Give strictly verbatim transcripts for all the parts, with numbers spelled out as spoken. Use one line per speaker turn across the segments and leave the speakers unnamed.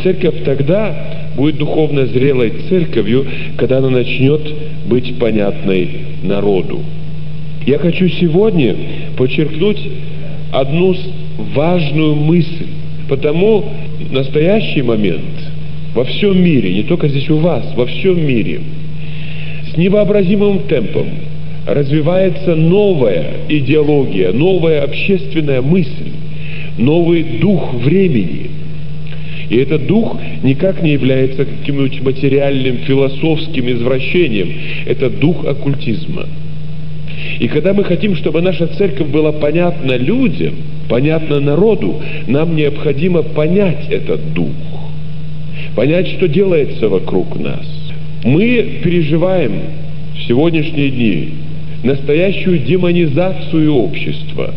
Церковь тогда будет духовно зрелой церковью, когда она начнет быть понятной народу. Я хочу сегодня подчеркнуть одну важную мысль, потому в настоящий момент во всем мире, не только здесь у вас, во всем мире, с невообразимым темпом развивается новая идеология, новая общественная мысль, новый дух времени. И этот дух никак не является каким-нибудь материальным, философским извращением. Это дух оккультизма. И когда мы хотим, чтобы наша церковь была понятна людям, понятна народу, нам необходимо понять этот дух, понять, что делается вокруг нас. Мы переживаем в сегодняшние дни настоящую демонизацию общества,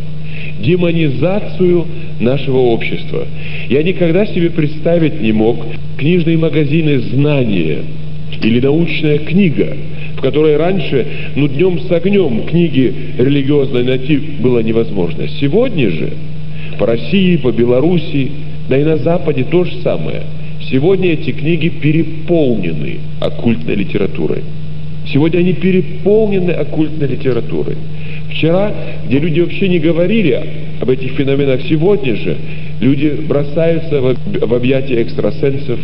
демонизацию нашего общества. Я никогда себе представить не мог книжные магазины «Знания» или научная книга, в которой раньше, ну, днем с огнем книги религиозной найти было невозможно. Сегодня же по России, по Белоруссии, да и на Западе то же самое. Сегодня эти книги переполнены оккультной литературой. Сегодня они переполнены оккультной литературой. Вчера, где люди вообще не говорили об этих феноменах, сегодня же люди бросаются в, в объятия экстрасенсов,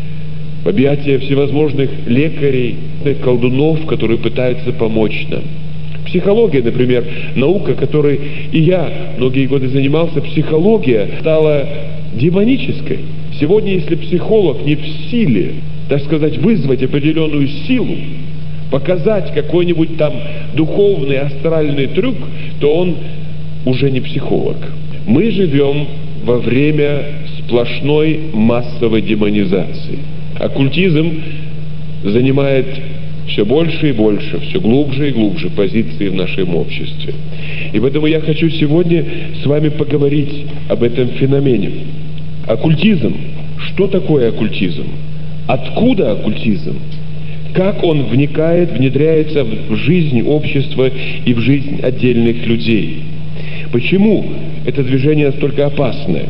в объятия всевозможных лекарей, колдунов, которые пытаются помочь нам. Психология, например, наука, которой и я многие годы занимался, психология стала демонической. Сегодня, если психолог не в силе, так сказать, вызвать определенную силу, показать какой-нибудь там духовный, астральный трюк, то он уже не психолог. Мы живем во время сплошной массовой демонизации. Оккультизм занимает все больше и больше, все глубже и глубже позиции в нашем обществе. И поэтому я хочу сегодня с вами поговорить об этом феномене. Оккультизм. Что такое оккультизм? Откуда оккультизм? Как он вникает, внедряется в жизнь общества и в жизнь отдельных людей? Почему это движение настолько опасное?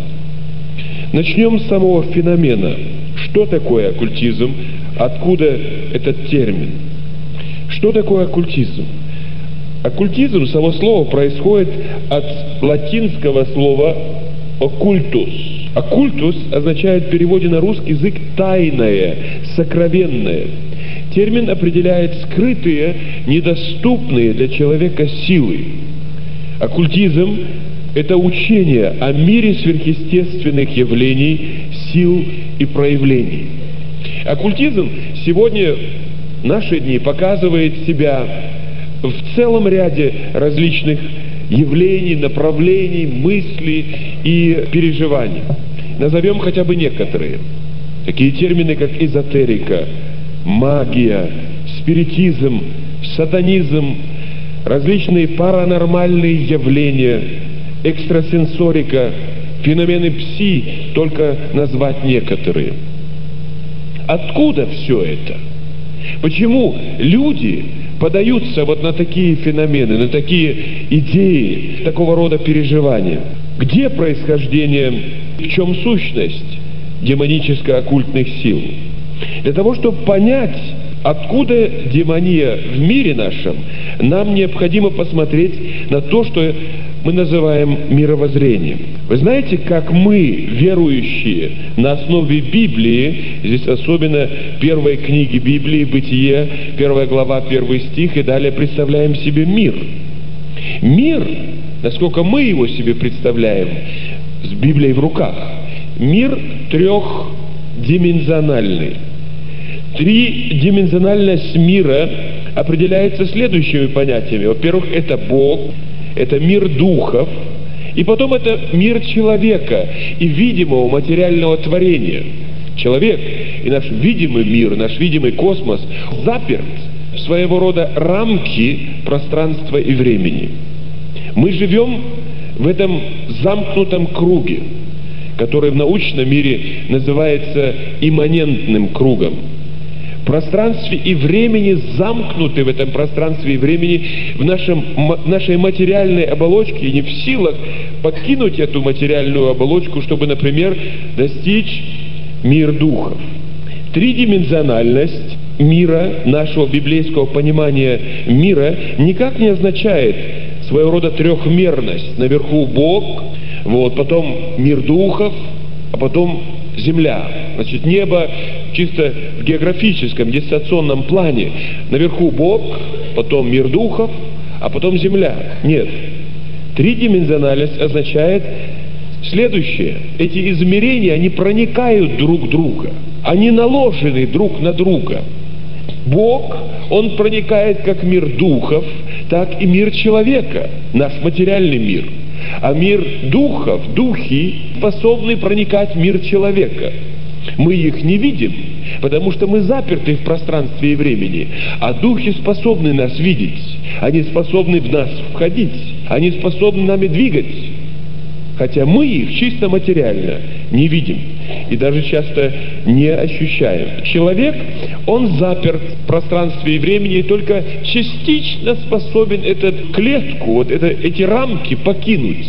Начнем с самого феномена. Что такое оккультизм? Откуда этот термин? Что такое оккультизм? Оккультизм, само слово, происходит от латинского слова «оккультус». «Оккультус» означает в переводе на русский язык «тайное», «сокровенное». Термин определяет скрытые, недоступные для человека силы. Оккультизм – это учение о мире сверхъестественных явлений, сил и проявлений. Оккультизм сегодня, в наши дни, показывает себя в целом ряде различных явлений, направлений, мыслей и переживаний. Назовем хотя бы некоторые. Такие термины, как эзотерика, магия, спиритизм, сатанизм, различные паранормальные явления, экстрасенсорика, феномены пси, только назвать некоторые. Откуда все это? Почему люди подаются вот на такие феномены, на такие идеи, такого рода переживания? Где происхождение, в чем сущность демоническо-оккультных сил? Для того, чтобы понять, откуда демония в мире нашем, нам необходимо посмотреть на то, что мы называем мировоззрением. Вы знаете, как мы, верующие на основе Библии, здесь особенно первой книги Библии, Бытие, первая глава, первый стих, и далее представляем себе мир. Мир, насколько мы его себе представляем, с Библией в руках, мир трехдименsionальный. Тридименsionальность мира определяется следующими понятиями. Во-первых, это Бог, это мир духов, и потом это мир человека и видимого материального творения. Человек и наш видимый мир, наш видимый космос заперт в своего рода рамки пространства и времени. Мы живем в этом замкнутом круге, который в научном мире называется имманентным кругом. В пространстве и времени замкнуты в этом пространстве и времени в нашем, нашей материальной оболочке и не в силах покинуть эту материальную оболочку, чтобы, например, достичь мир духов. Тридименциональность мира, нашего библейского понимания мира, никак не означает своего рода трехмерность. Наверху Бог, вот, потом мир духов, а потом земля. Значит, небо чисто в географическом, дистанционном плане. Наверху Бог, потом мир духов, а потом земля. Нет. Тридименциональность означает следующее. Эти измерения, они проникают друг в друга. Они наложены друг на друга. Бог, Он проникает как мир духов, так и мир человека, наш материальный мир. А мир духов, духи, способны проникать в мир человека. Мы их не видим, потому что мы заперты в пространстве и времени. А духи способны нас видеть. Они способны в нас входить. Они способны нами двигать. Хотя мы их чисто материально не видим и даже часто не ощущаем. Человек, он заперт в пространстве и времени и только частично способен эту клетку, вот это, эти рамки покинуть.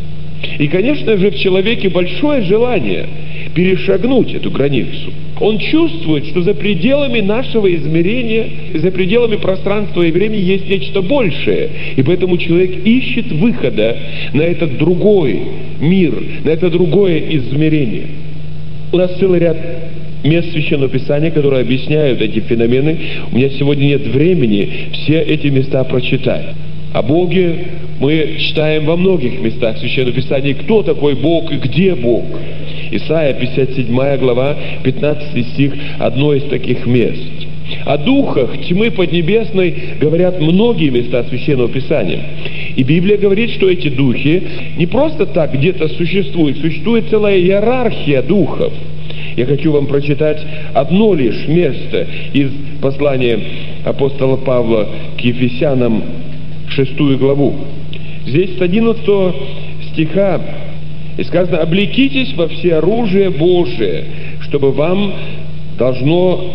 И, конечно же, в человеке большое желание перешагнуть эту границу. Он чувствует, что за пределами нашего измерения, за пределами пространства и времени есть нечто большее. И поэтому человек ищет выхода на этот другой мир, на это другое измерение. У нас целый ряд мест Священного Писания, которые объясняют эти феномены. У меня сегодня нет времени все эти места прочитать. О Боге мы читаем во многих местах Священного Писания. Кто такой Бог и где Бог? Исайя, пятьдесят седьмая глава, пятнадцатый стих, одно из таких мест. О духах тьмы поднебесной говорят многие места Священного Писания. И Библия говорит, что эти духи не просто так где-то существуют, существует целая иерархия духов. Я хочу вам прочитать одно лишь место из послания апостола Павла к Ефесянам, шестую главу. Здесь с одиннадцатого стиха и сказано: «Облекитесь во всеоружие Божие, чтобы вам должно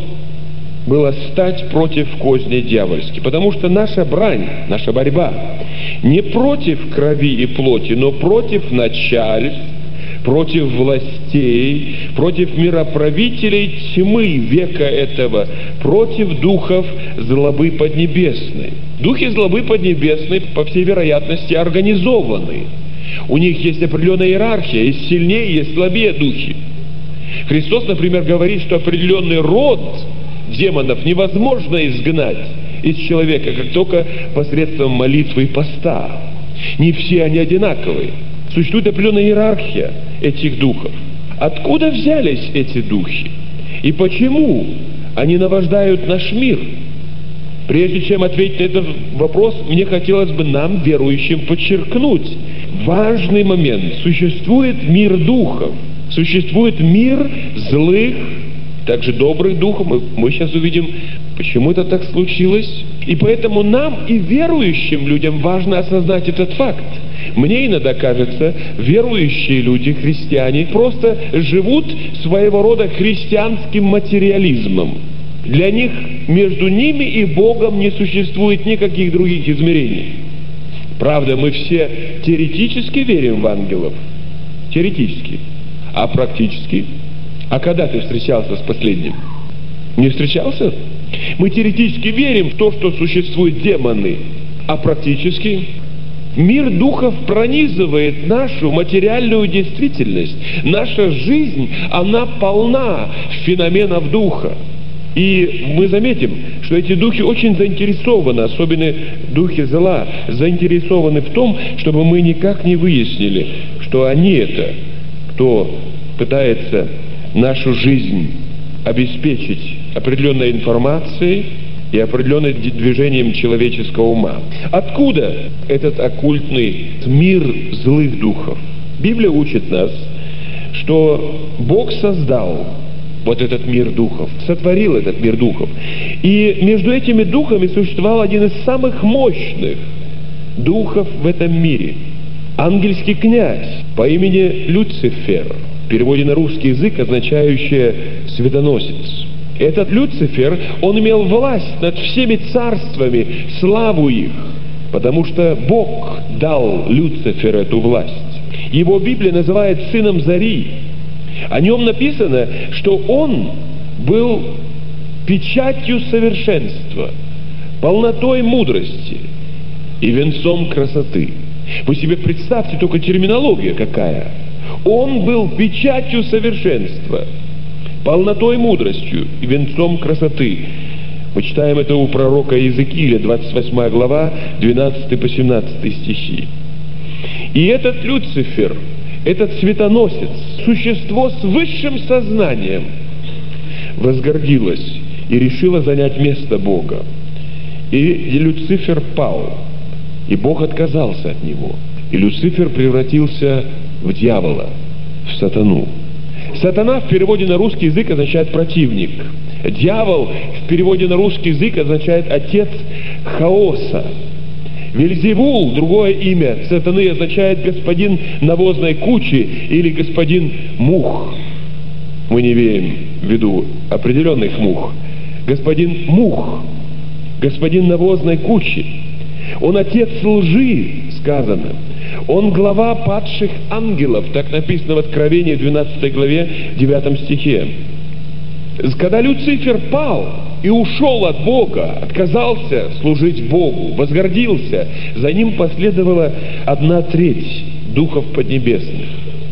было стать против козней дьявольских». Потому что наша брань, наша борьба не против крови и плоти, но против начальств, против властей, против мироправителей тьмы века этого, против духов злобы поднебесной. Духи злобы поднебесной, по всей вероятности, организованы. У них есть определенная иерархия, есть сильнее, есть слабее духи. Христос, например, говорит, что определенный род демонов невозможно изгнать из человека, как только посредством молитвы и поста. Не все они одинаковые. Существует определенная иерархия этих духов. Откуда взялись эти духи? И почему они наваждают наш мир? Прежде чем ответить на этот вопрос, мне хотелось бы нам, верующим, подчеркнуть важный момент. Существует мир духов, существует мир злых, также добрых духов. Мы, мы сейчас увидим, почему это так случилось. И поэтому нам и верующим людям важно осознать этот факт. Мне иногда кажется, верующие люди, христиане, просто живут своего рода христианским материализмом. Для них между ними и Богом не существует никаких других измерений. Правда, мы все теоретически верим в ангелов. Теоретически. А практически? А когда ты встречался с последним? Не встречался? Мы теоретически верим в то, что существуют демоны. А практически? Мир духов пронизывает нашу материальную действительность. Наша жизнь, она полна феноменов духа. И мы заметим, что эти духи очень заинтересованы, особенно духи зла, заинтересованы в том, чтобы мы никак не выяснили, что они это, кто пытается нашу жизнь обеспечить определенной информацией и определенным движением человеческого ума. Откуда этот оккультный мир злых духов? Библия учит нас, что Бог создал вот этот мир духов, сотворил этот мир духов. И между этими духами существовал один из самых мощных духов в этом мире. Ангельский князь по имени Люцифер, в переводе на русский язык означающее «светоносец». Этот Люцифер, он имел власть над всеми царствами, славу их, потому что Бог дал Люциферу эту власть. Его Библия называет сыном зари. О нем написано, что он был печатью совершенства, полнотой мудрости и венцом красоты. Вы себе представьте только терминология какая. Он был печатью совершенства, полнотой мудростью и венцом красоты. Мы читаем это у пророка Иезекииля, двадцать восьмая глава, двенадцатый по семнадцатый стихи. И этот Люцифер, этот светоносец, существо с высшим сознанием, возгордилось и решило занять место Бога. И Люцифер пал, и Бог отказался от него. И Люцифер превратился в дьявола, в сатану. Сатана в переводе на русский язык означает противник. Дьявол в переводе на русский язык означает отец хаоса. Вельзевул, другое имя сатаны, означает господин навозной кучи или господин мух. Мы не имеем в виду определенных мух. Господин мух, господин навозной кучи. Он отец лжи, сказано. Он глава падших ангелов, так написано в Откровении двенадцатой главе, девятом стихе. Когда Люцифер пал и ушел от Бога, отказался служить Богу, возгордился, за ним последовала одна треть духов поднебесных.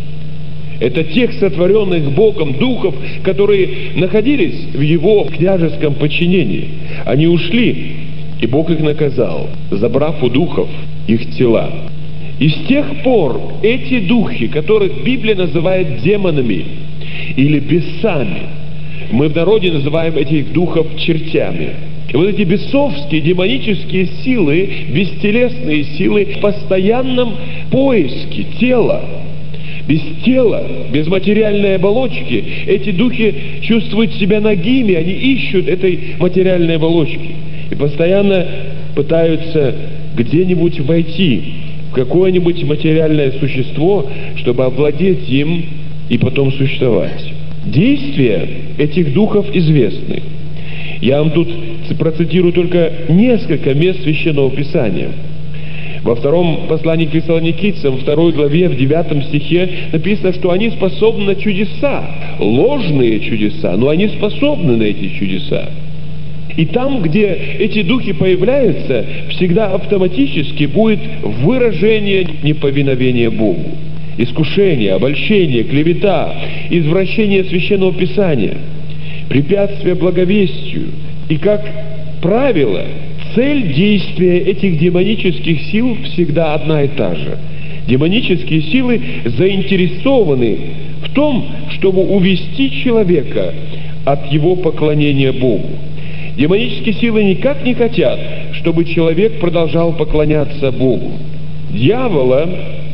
Это тех сотворенных Богом духов, которые находились в Его княжеском подчинении. Они ушли, и Бог их наказал, забрав у духов их тела. И с тех пор эти духи, которых Библия называет демонами или бесами, мы в народе называем этих духов чертями. И вот эти бесовские, демонические силы, бестелесные силы в постоянном поиске тела. Без тела, без материальной оболочки, эти духи чувствуют себя нагими, они ищут этой материальной оболочки. И постоянно пытаются где-нибудь войти в какое-нибудь материальное существо, чтобы овладеть им и потом существовать. Действия этих духов известны. Я вам тут процитирую только несколько мест Священного Писания. Во втором послании к Фессалоникийцам, второй главе, в девятом стихе написано, что они способны на чудеса, ложные чудеса, но они способны на эти чудеса. И там, где эти духи появляются, всегда автоматически будет выражение неповиновения Богу. Искушение, обольщение, клевета, извращение Священного Писания, препятствие благовестию. И как правило, цель действия этих демонических сил всегда одна и та же. Демонические силы заинтересованы в том, чтобы увести человека от его поклонения Богу. Демонические силы никак не хотят, чтобы человек продолжал поклоняться Богу. Дьявола,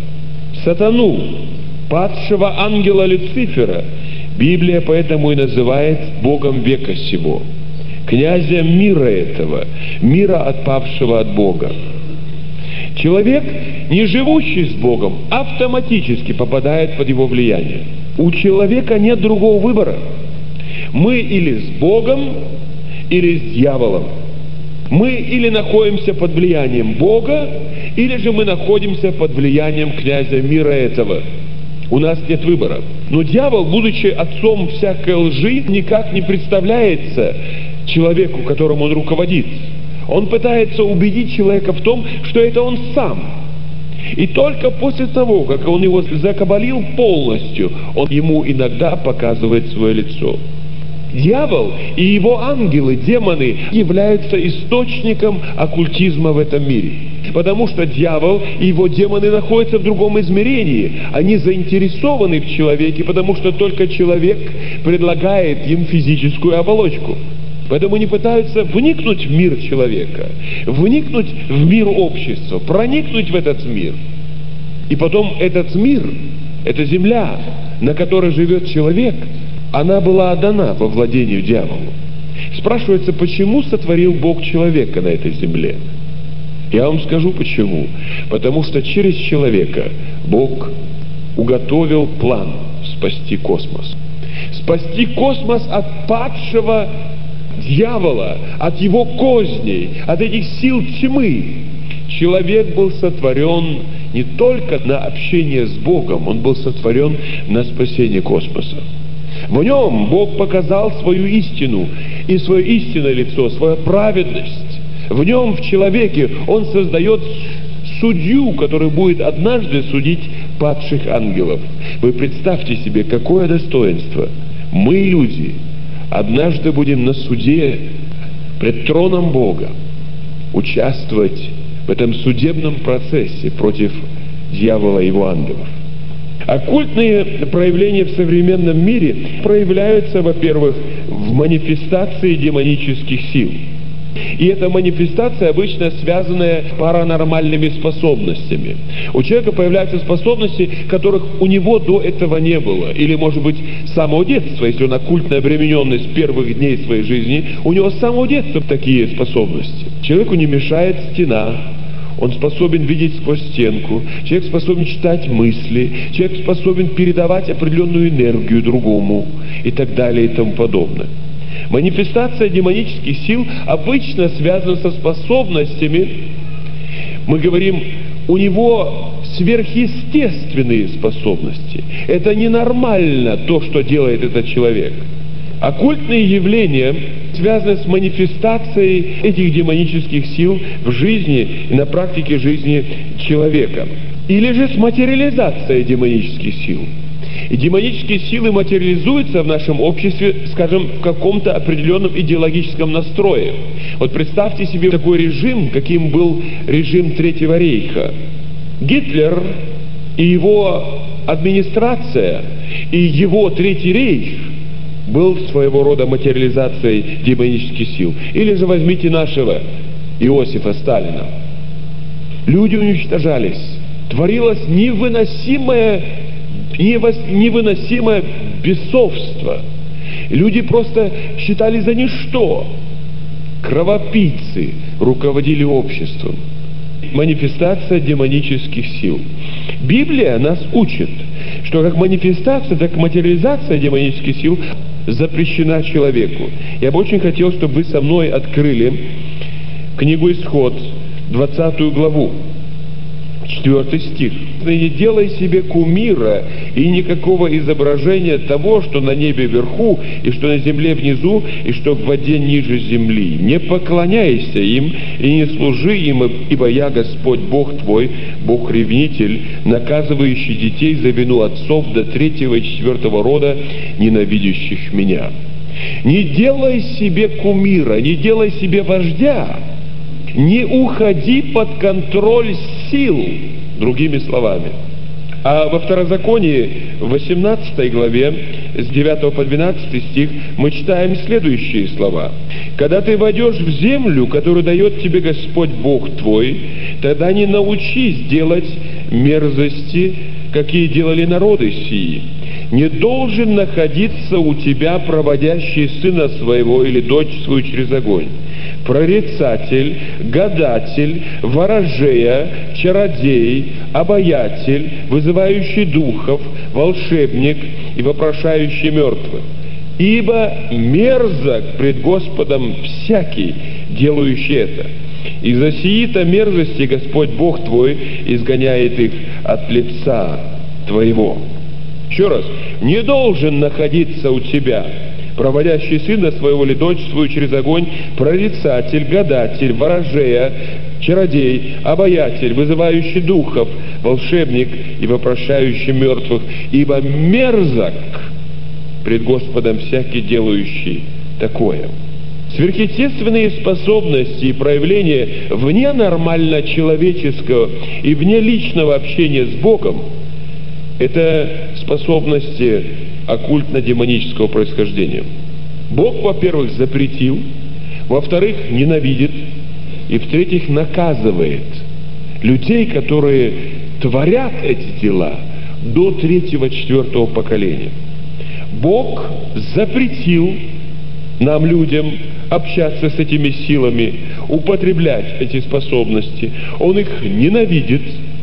сатану, падшего ангела Люцифера, Библия поэтому и называет Богом века сего, князем мира этого, мира, отпавшего от Бога. Человек, не живущий с Богом, автоматически попадает под его влияние. У человека нет другого выбора. Мы или с Богом, или с дьяволом. Мы или находимся под влиянием Бога, или же мы находимся под влиянием князя мира этого. У нас нет выбора. Но дьявол, будучи отцом всякой лжи, никак не представляется человеку, которому он руководит. Он пытается убедить человека в том, что это он сам. И только после того, как он его закабалил полностью, он ему иногда показывает свое лицо. Дьявол и его ангелы, демоны, являются источником оккультизма в этом мире. Потому что дьявол и его демоны находятся в другом измерении. Они заинтересованы в человеке, потому что только человек предлагает им физическую оболочку. Поэтому они пытаются вникнуть в мир человека, вникнуть в мир общества, проникнуть в этот мир. И потом этот мир, эта земля, на которой живет человек, она была отдана во владению дьяволу. Спрашивается, почему сотворил Бог человека на этой земле? Я вам скажу почему. Потому что через человека Бог уготовил план спасти космос. Спасти космос от падшего дьявола, от его козней, от этих сил тьмы. Человек был сотворен не только на общение с Богом, он был сотворен на спасение космоса. В нем Бог показал свою истину и свое истинное лицо, свою праведность. В нем, в человеке, он создает судью, который будет однажды судить падших ангелов. Вы представьте себе, какое достоинство. Мы, люди, однажды будем на суде пред троном Бога участвовать в этом судебном процессе против дьявола и его ангелов. Оккультные проявления в современном мире проявляются, во-первых, в манифестации демонических сил. И эта манифестация обычно связанная с паранормальными способностями. У человека появляются способности, которых у него до этого не было. Или, может быть, с самого детства, если он оккультно обремененный с первых дней своей жизни, у него с самого детства такие способности. Человеку не мешает стена, он способен видеть сквозь стенку, человек способен читать мысли, человек способен передавать определенную энергию другому и так далее и тому подобное. Манифестация демонических сил обычно связана со способностями, мы говорим, у него сверхъестественные способности. Это ненормально то, что делает этот человек. Оккультные явления связаны с манифестацией этих демонических сил в жизни и на практике жизни человека. Или же с материализацией демонических сил. И демонические силы материализуются в нашем обществе, скажем, в каком-то определенном идеологическом настрое. Вот представьте себе такой режим, каким был режим Третьего рейха. Гитлер и его администрация, и его Третий рейх был своего рода материализацией демонических сил. Или же возьмите нашего Иосифа Сталина. Люди уничтожались. Творилось невыносимое невыносимое бесовство. Люди просто считали за ничто. Кровопийцы руководили обществом. Манифестация демонических сил. Библия нас учит, что как манифестация, так и материализация демонических сил запрещена человеку. Я бы очень хотел, чтобы вы со мной открыли книгу Исход, двадцатую главу. Четвертый стих. «Не делай себе кумира и никакого изображения того, что на небе вверху, и что на земле внизу, и что в воде ниже земли. Не поклоняйся им и не служи им, ибо я Господь Бог твой, Бог-ревнитель, наказывающий детей за вину отцов до третьего и четвертого рода, ненавидящих меня». Не делай себе кумира, не делай себе вождя, не уходи под контроль сил, другими словами. А во Второзаконии, в восемнадцатой главе, с девятого по двенадцатый стих, мы читаем следующие слова. «Когда ты войдешь в землю, которую дает тебе Господь Бог твой, тогда не научись делать мерзости, какие делали народы сии. Не должен находиться у тебя проводящий сына своего или дочь свою через огонь, прорицатель, гадатель, ворожея, чародей, обаятель, вызывающий духов, волшебник и вопрошающий мертвых. Ибо мерзок пред Господом всякий, делающий это. Из-за сии-то мерзости Господь Бог твой изгоняет их от лица твоего». Еще раз. «Не должен находиться у тебя проводящий сына своего или дочь свою через огонь, прорицатель, гадатель, ворожея, чародей, обаятель, вызывающий духов, волшебник и вопрошающий мертвых, ибо мерзок пред Господом всякий, делающий такое». Сверхъестественные способности и проявления вне нормально человеческого и вне личного общения с Богом — это способности оккультно-демонического происхождения. Бог, во-первых, запретил, во-вторых, ненавидит, и в-третьих, наказывает людей, которые творят эти дела до третьего-четвертого поколения. Бог запретил нам, людям, общаться с этими силами, употреблять эти способности. Он их ненавидит,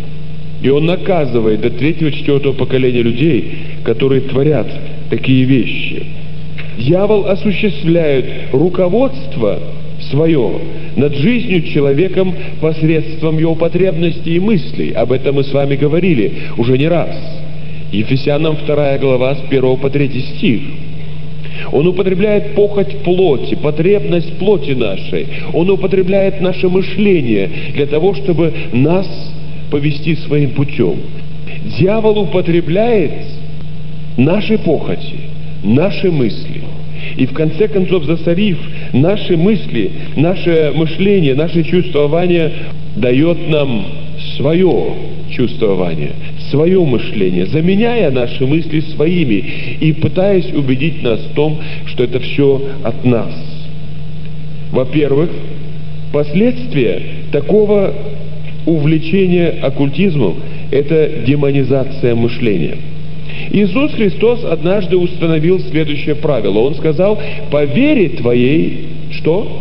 и Он наказывает до третьего-четвертого поколения людей, которые творят такие вещи. Дьявол осуществляет руководство свое над жизнью человеком посредством его потребностей и мыслей. Об этом мы с вами говорили уже не раз. Ефесянам вторая глава с первого по третий стих. Он употребляет похоть плоти, потребность плоти нашей. Он употребляет наше мышление для того, чтобы нас повести своим путем. Дьявол употребляет наши похоти, наши мысли. И в конце концов, засорив наши мысли, наше мышление, наше чувствование, дает нам свое чувствование, свое мышление, заменяя наши мысли своими и пытаясь убедить нас в том, что это все от нас. Во-первых, последствия такого увлечения оккультизмом – это демонизация мышления. Иисус Христос однажды установил следующее правило. Он сказал: «По вере твоей, что?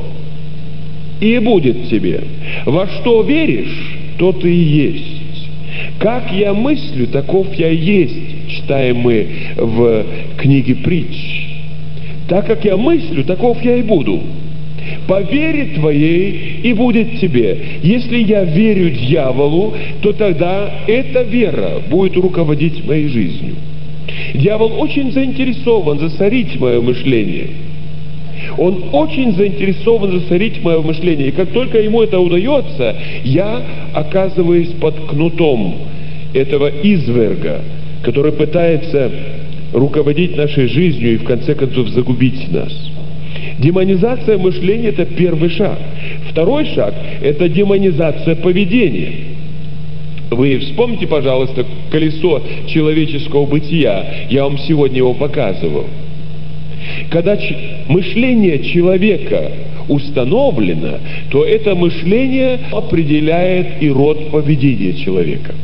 И будет тебе. Во что веришь, то ты и есть. Как я мыслю, таков я и есть», читаем мы в книге Притч. «Так как я мыслю, таков я и буду. По вере твоей и будет тебе». Если я верю дьяволу, то тогда эта вера будет руководить моей жизнью. Дьявол очень заинтересован засорить мое мышление. Он очень заинтересован засорить мое мышление. И как только ему это удается, я оказываюсь под кнутом этого изверга, который пытается руководить нашей жизнью и в конце концов загубить нас. Демонизация мышления – это первый шаг. Второй шаг – это демонизация поведения. Вы вспомните, пожалуйста, колесо человеческого бытия. Я вам сегодня его показывал. Когда ч- мышление человека установлено, то это мышление определяет и род поведения человека.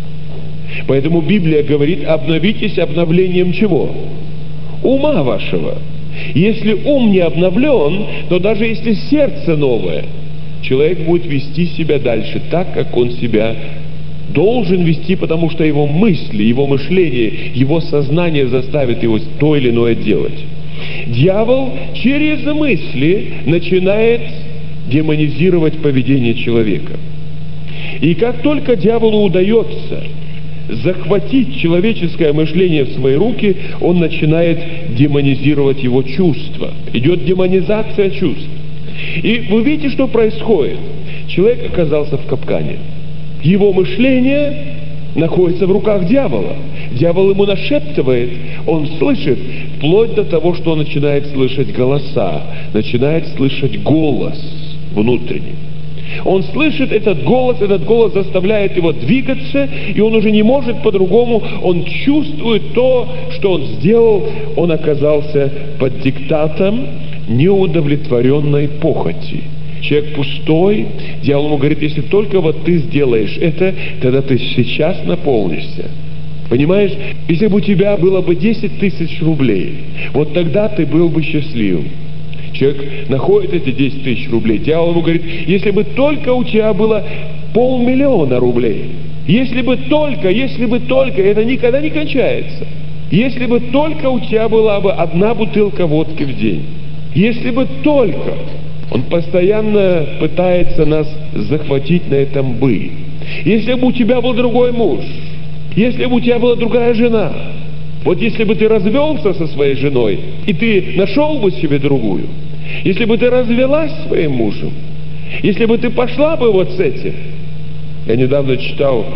Поэтому Библия говорит: обновитесь обновлением чего? Ума вашего. Если ум не обновлен, то даже если сердце новое, человек будет вести себя дальше так, как он себя должен вести, потому что его мысли, его мышление, его сознание заставит его то или иное делать. Дьявол через мысли начинает демонизировать поведение человека. И как только дьяволу удается захватить человеческое мышление в свои руки, он начинает демонизировать его чувства. Идет демонизация чувств. И вы видите, что происходит. Человек оказался в капкане. Его мышление находится в руках дьявола. Дьявол ему нашептывает, он слышит, вплоть до того, что он начинает слышать голоса, начинает слышать голос внутренний. Он слышит этот голос, этот голос заставляет его двигаться, и он уже не может по-другому, он чувствует то, что он сделал, он оказался под диктатом неудовлетворенной похоти. Человек пустой, дьявол ему говорит: если только вот ты сделаешь это, тогда ты сейчас наполнишься. Понимаешь, если бы у тебя было бы десять тысяч рублей, вот тогда ты был бы счастливым. Человек находит эти десять тысяч рублей, дьявол ему говорит: если бы только у тебя было полмиллиона рублей, если бы только, если бы только, это никогда не кончается, если бы только у тебя была бы одна бутылка водки в день, если бы только. Он постоянно пытается нас захватить на этом «бы». Если бы у тебя был другой муж, если бы у тебя была другая жена, вот если бы ты развелся со своей женой, и ты нашел бы себе другую, если бы ты развелась с своим мужем, если бы ты пошла бы вот с этим. Я недавно читал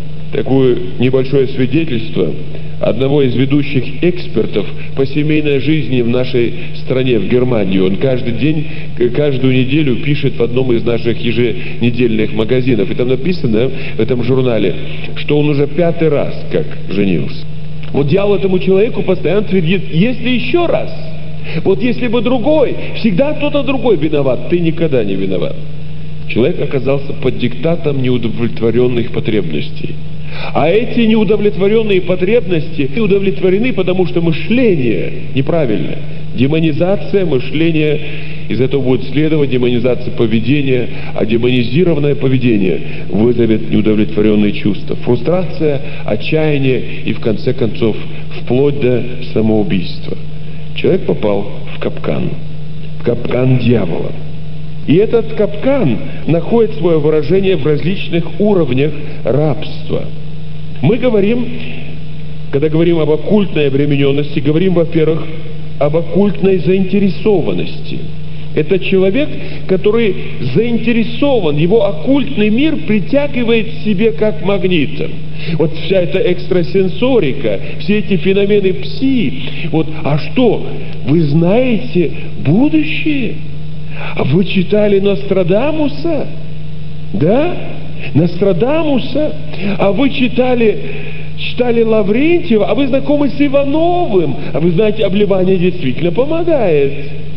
такое небольшое свидетельство одного из ведущих экспертов по семейной жизни в нашей стране, в Германии. Он каждый день, каждую неделю пишет в одном из наших еженедельных магазинов. И там написано в этом журнале, что он уже пятый раз как женился. Вот дьявол этому человеку постоянно твердит: если еще раз, вот если бы другой, всегда кто-то другой виноват, ты никогда не виноват. Человек оказался под диктатом неудовлетворенных потребностей. А эти неудовлетворенные потребности удовлетворены, потому что мышление неправильное. Демонизация мышления, из этого будет следовать демонизация поведения, а демонизированное поведение вызовет неудовлетворенные чувства. Фрустрация, отчаяние и, в конце концов, вплоть до самоубийства. Человек попал в капкан, в капкан дьявола. И этот капкан находит свое выражение в различных уровнях рабства. Мы говорим, когда говорим об оккультной обремененности, говорим, во-первых, об оккультной заинтересованности. Это человек, который заинтересован, его оккультный мир притягивает к себе как магнитом. Вот вся эта экстрасенсорика, все эти феномены пси. Вот, а что, вы знаете будущее? А вы читали Нострадамуса? Да? Нострадамуса? А вы читали, читали Лаврентьева? А вы знакомы с Ивановым? А вы знаете, обливание действительно помогает.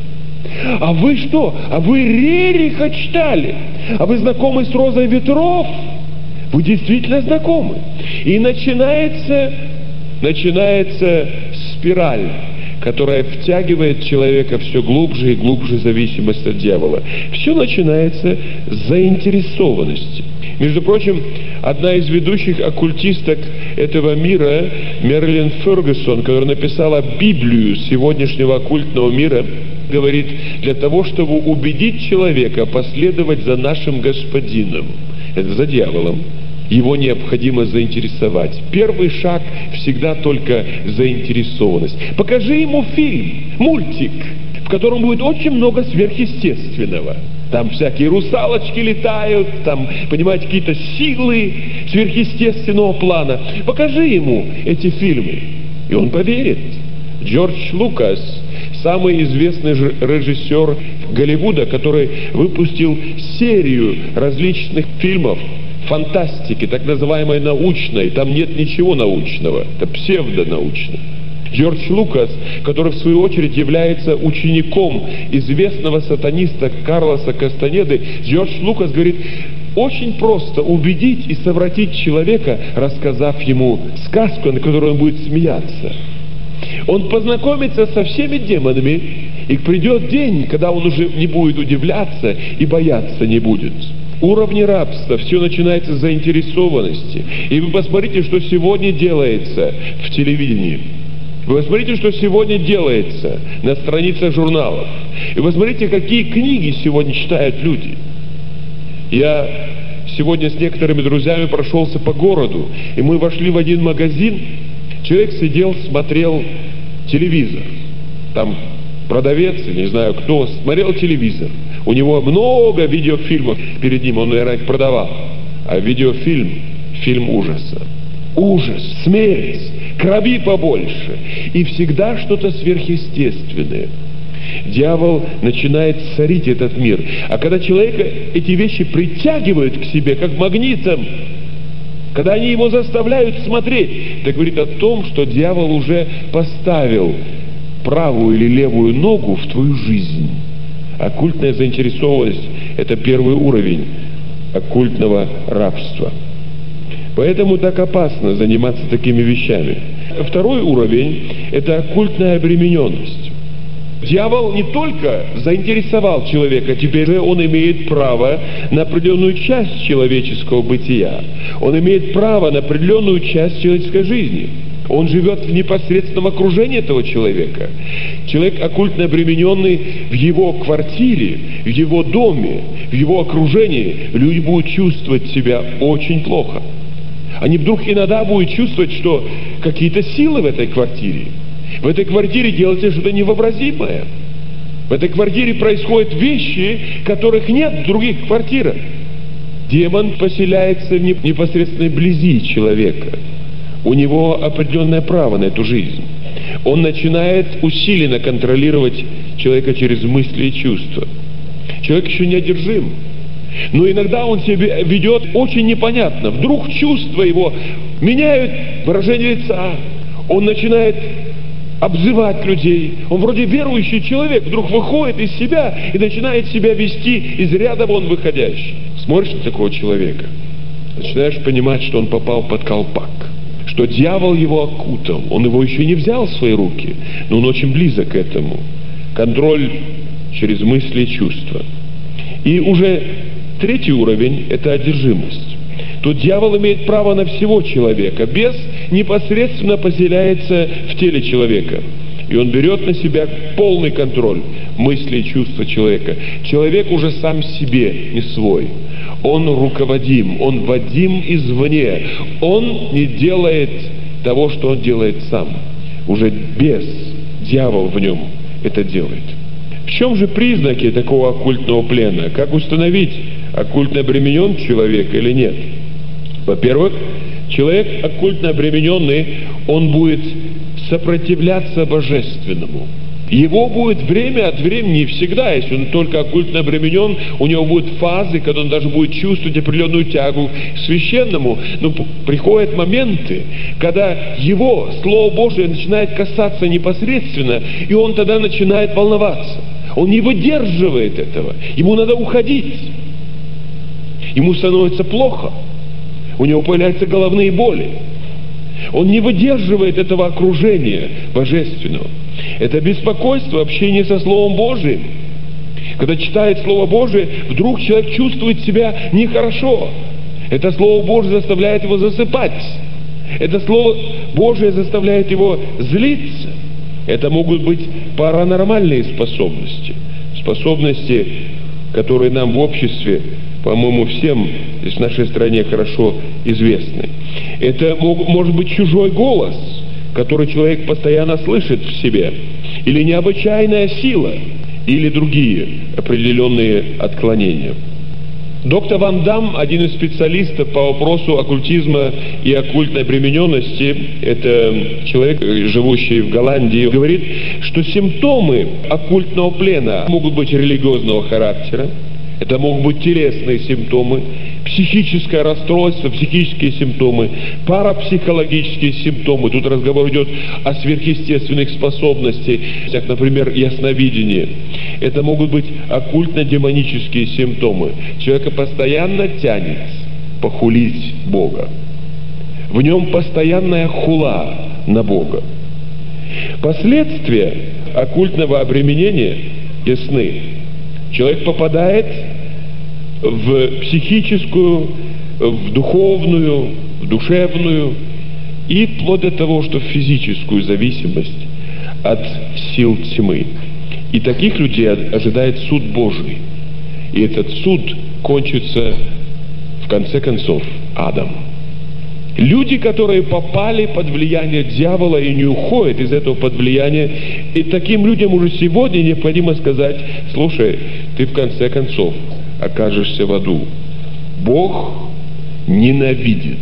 А вы что? А вы Рериха читали? А вы знакомы с Розой ветров? Вы действительно знакомы. И начинается, начинается спираль, которая втягивает человека все глубже и глубже в зависимость от дьявола. Все начинается с заинтересованности. Между прочим, одна из ведущих оккультисток этого мира, Мерлин Фергюсон, которая написала Библию сегодняшнего оккультного мира, говорит, для того, чтобы убедить человека последовать за нашим господином, это за дьяволом, его необходимо заинтересовать. Первый шаг всегда только заинтересованность. Покажи ему фильм, мультик, в котором будет очень много сверхъестественного. Там всякие русалочки летают, там, понимаете, какие-то силы сверхъестественного плана. Покажи ему эти фильмы, и он поверит. Джордж Лукас, самый известный режиссер Голливуда, который выпустил серию различных фильмов фантастики, так называемой научной. Там нет ничего научного, это псевдонаучно. Джордж Лукас, который в свою очередь является учеником известного сатаниста Карлоса Кастанеды, Джордж Лукас говорит, очень просто убедить и совратить человека, рассказав ему сказку, на которую он будет смеяться. Он познакомится со всеми демонами, и придет день, когда он уже не будет удивляться и бояться не будет. Уровни рабства, все начинается с заинтересованности. И вы посмотрите, что сегодня делается в телевидении. Вы посмотрите, что сегодня делается на страницах журналов. И вы посмотрите, какие книги сегодня читают люди. Я сегодня с некоторыми друзьями прошелся по городу, и мы вошли в один магазин. Человек сидел, смотрел телевизор. Там продавец, не знаю кто, смотрел телевизор. У него много видеофильмов перед ним, он, наверное, их продавал. А видеофильм, фильм ужаса. Ужас, смерть, крови побольше. И всегда что-то сверхъестественное. Дьявол начинает царить этот мир. А когда человека эти вещи притягивают к себе, как магнитом, когда они его заставляют смотреть, это говорит о том, что дьявол уже поставил правую или левую ногу в твою жизнь. Оккультная заинтересованность – это первый уровень оккультного рабства. Поэтому так опасно заниматься такими вещами. Второй уровень – это оккультная обремененность. Дьявол не только заинтересовал человека, теперь же он имеет право на определенную часть человеческого бытия. Он имеет право на определенную часть человеческой жизни. Он живет в непосредственном окружении этого человека. Человек оккультно обремененный в его квартире, в его доме, в его окружении, люди будут чувствовать себя очень плохо. Они вдруг иногда будут чувствовать, что какие-то силы в этой квартире. В этой квартире делается что-то невообразимое. В этой квартире происходят вещи, которых нет в других квартирах. Демон поселяется в непосредственной близи человека. У него определенное право на эту жизнь. Он начинает усиленно контролировать человека через мысли и чувства. Человек еще не одержим. Но иногда он себя ведет очень непонятно. Вдруг чувства его меняют выражение лица. Он начинает обзывать людей. Он вроде верующий человек, вдруг выходит из себя и начинает себя вести из ряда вон выходящий. Смотришь на такого человека, начинаешь понимать, что он попал под колпак, что дьявол его окутал. Он его еще не взял в свои руки, но он очень близок к этому. Контроль через мысли и чувства. И уже третий уровень – это одержимость. Тут дьявол имеет право на всего человека. Бес непосредственно поселяется в теле человека. И он берет на себя полный контроль мысли и чувства человека. Человек уже сам себе не свой. Он руководим, он водим извне. Он не делает того, что он делает сам. Уже бес, дьявол в нем это делает. В чем же признаки такого оккультного плена? Как установить, оккультно обременен человек или нет? Во-первых, человек оккультно обремененный, он будет сопротивляться божественному. Его будет время от времени, не всегда, если он только оккультно обременен, у него будут фазы, когда он даже будет чувствовать определенную тягу к священному. Но приходят моменты, когда его Слово Божие начинает касаться непосредственно, и он тогда начинает волноваться. Он не выдерживает этого. Ему надо уходить. Ему становится плохо. У него появляются головные боли. Он не выдерживает этого окружения божественного. Это беспокойство, общение со Словом Божиим. Когда читает Слово Божие, вдруг человек чувствует себя нехорошо. Это Слово Божие заставляет его засыпать. Это Слово Божие заставляет его злиться. Это могут быть паранормальные способности. Способности, которые нам в обществе, по-моему, всем здесь в нашей стране хорошо известны. Это может быть чужой голос, который человек постоянно слышит в себе, или необычайная сила, или другие определенные отклонения. Доктор Ван Дам, один из специалистов по вопросу оккультизма и оккультной обремененности, это человек, живущий в Голландии, говорит, что симптомы оккультного плена могут быть религиозного характера, это могут быть телесные симптомы, психическое расстройство, психические симптомы, парапсихологические симптомы. Тут разговор идет о сверхъестественных способностях, как, например, ясновидение. Это могут быть оккультно-демонические симптомы. Человека постоянно тянет похулить Бога. В нем постоянная хула на Бога. Последствия оккультного обременения ясны. Человек попадает в психическую, в духовную, в душевную и вплоть до того, что в физическую зависимость от сил тьмы. И таких людей ожидает суд Божий. И этот суд кончится, в конце концов, адом. Люди, которые попали под влияние дьявола и не уходят из этого под влияние, и таким людям уже сегодня необходимо сказать: слушай, ты в конце концов окажешься в аду. Бог ненавидит.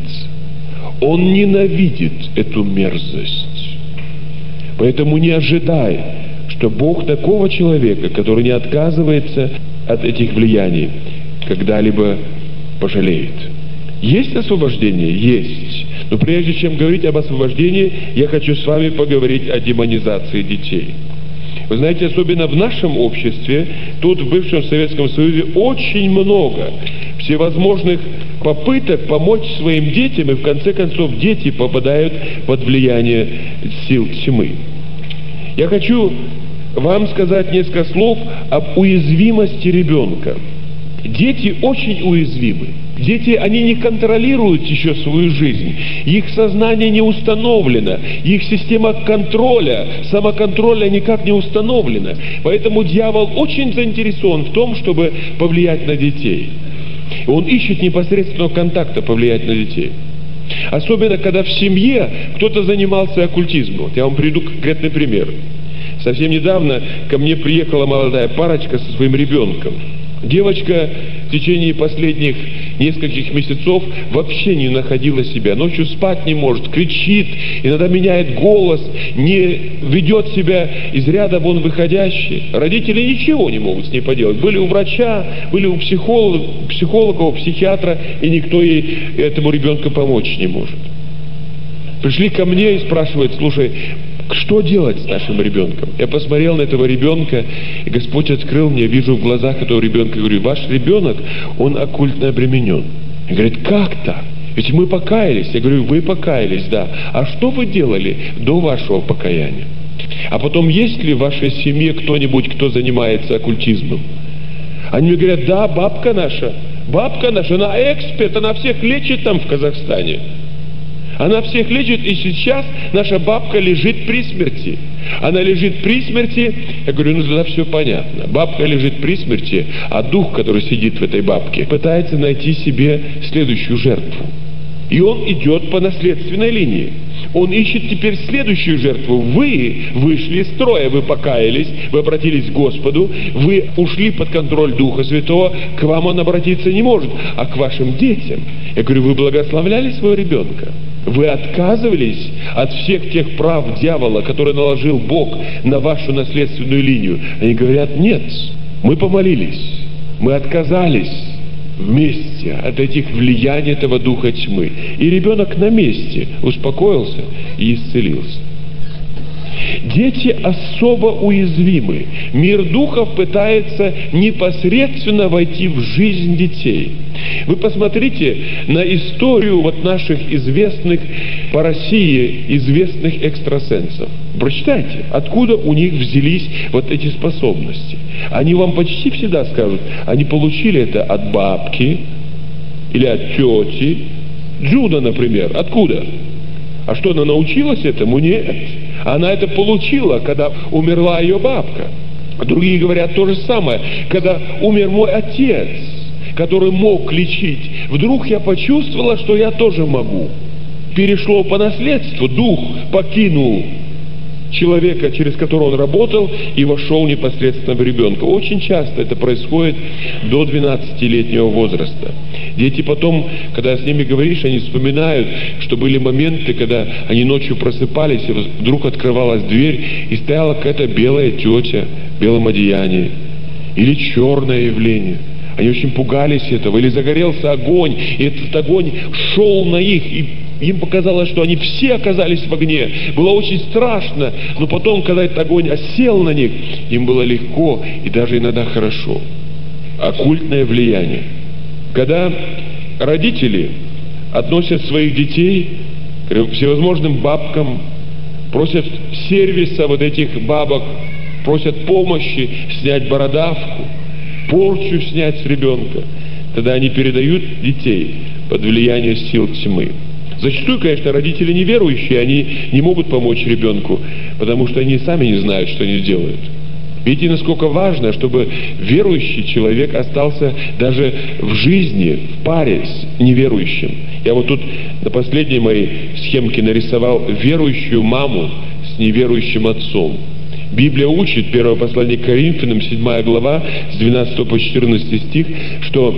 Он ненавидит эту мерзость. Поэтому не ожидай, что Бог такого человека, который не отказывается от этих влияний, когда-либо пожалеет. Есть освобождение? Есть. Но прежде чем говорить об освобождении, я хочу с вами поговорить о демонизации детей. Вы знаете, особенно в нашем обществе, тут в бывшем Советском Союзе очень много всевозможных попыток помочь своим детям, и в конце концов дети попадают под влияние сил тьмы. Я хочу вам сказать несколько слов об уязвимости ребенка. Дети очень уязвимы. Дети, они не контролируют еще свою жизнь. Их сознание не установлено. Их система контроля, самоконтроля никак не установлена. Поэтому дьявол очень заинтересован в том, чтобы повлиять на детей. Он ищет непосредственного контакта повлиять на детей. Особенно, когда в семье кто-то занимался оккультизмом. Вот я вам приведу конкретный пример. Совсем недавно ко мне приехала молодая парочка со своим ребенком. Девочка в течение последних нескольких месяцев вообще не находила себя. Ночью спать не может, кричит, иногда меняет голос, не ведет себя из ряда вон выходящий. Родители ничего не могут с ней поделать. Были у врача, были у психолога, психолога, у психиатра, и никто ей, этому ребенку помочь не может. Пришли ко мне и спрашивают: слушай, что делать с нашим ребенком? Я посмотрел на этого ребенка, и Господь открыл мне, вижу в глазах этого ребенка, говорю: ваш ребенок, он оккультно обременен. И говорит: как так? Ведь мы покаялись. Я говорю: вы покаялись, да. А что вы делали до вашего покаяния? А потом, есть ли в вашей семье кто-нибудь, кто занимается оккультизмом? Они мне говорят: да, бабка наша, бабка наша, она эксперт, она всех лечит там в Казахстане. Она всех лечит, и сейчас наша бабка лежит при смерти. Она лежит при смерти, я говорю, ну тогда все понятно. Бабка лежит при смерти, а дух, который сидит в этой бабке, пытается найти себе следующую жертву. И он идет по наследственной линии. Он ищет теперь следующую жертву. Вы вышли из строя, вы покаялись, вы обратились к Господу, вы ушли под контроль Духа Святого, к вам он обратиться не может, а к вашим детям. Я говорю, вы благословляли своего ребенка? Вы отказывались от всех тех прав дьявола, которые наложил Бог на вашу наследственную линию? Они говорят, нет, мы помолились, мы отказались вместе от этих влияний этого духа тьмы. И ребенок на месте успокоился и исцелился. Дети особо уязвимы. Мир духов пытается непосредственно войти в жизнь детей. Вы посмотрите на историю вот наших известных по России, известных экстрасенсов. Прочитайте, откуда у них взялись вот эти способности. Они вам почти всегда скажут, они получили это от бабки или от тети. Джуда, например, откуда? А что, она научилась этому? Нет. Она это получила, когда умерла ее бабка. Другие говорят то же самое. Когда умер мой отец, который мог лечить, вдруг я почувствовала, что я тоже могу. Перешло по наследству, дух покинул человека, через которого он работал, и вошел непосредственно в ребенка. Очень часто это происходит до двенадцатилетнего возраста. Дети потом, когда с ними говоришь, они вспоминают, что были моменты, когда они ночью просыпались, и вдруг открывалась дверь, и стояла какая-то белая тетя в белом одеянии, или черное явление. Они очень пугались этого, или загорелся огонь, и этот огонь шел на их, и им показалось, что они все оказались в огне. Было очень страшно, но потом, когда этот огонь осел на них, им было легко и даже иногда хорошо. Оккультное влияние. Когда родители относят своих детей к всевозможным бабкам, просят сервиса вот этих бабок, просят помощи снять бородавку, порчу снять с ребенка, тогда они передают детей под влияние сил тьмы. Зачастую, конечно, родители неверующие, они не могут помочь ребенку, потому что они сами не знают, что они делают. Видите, насколько важно, чтобы верующий человек остался даже в жизни, в паре с неверующим. Я вот тут на последней моей схемке нарисовал верующую маму с неверующим отцом. Библия учит, первое послание к Коринфянам, седьмая глава, с двенадцатого по четырнадцатый стих, что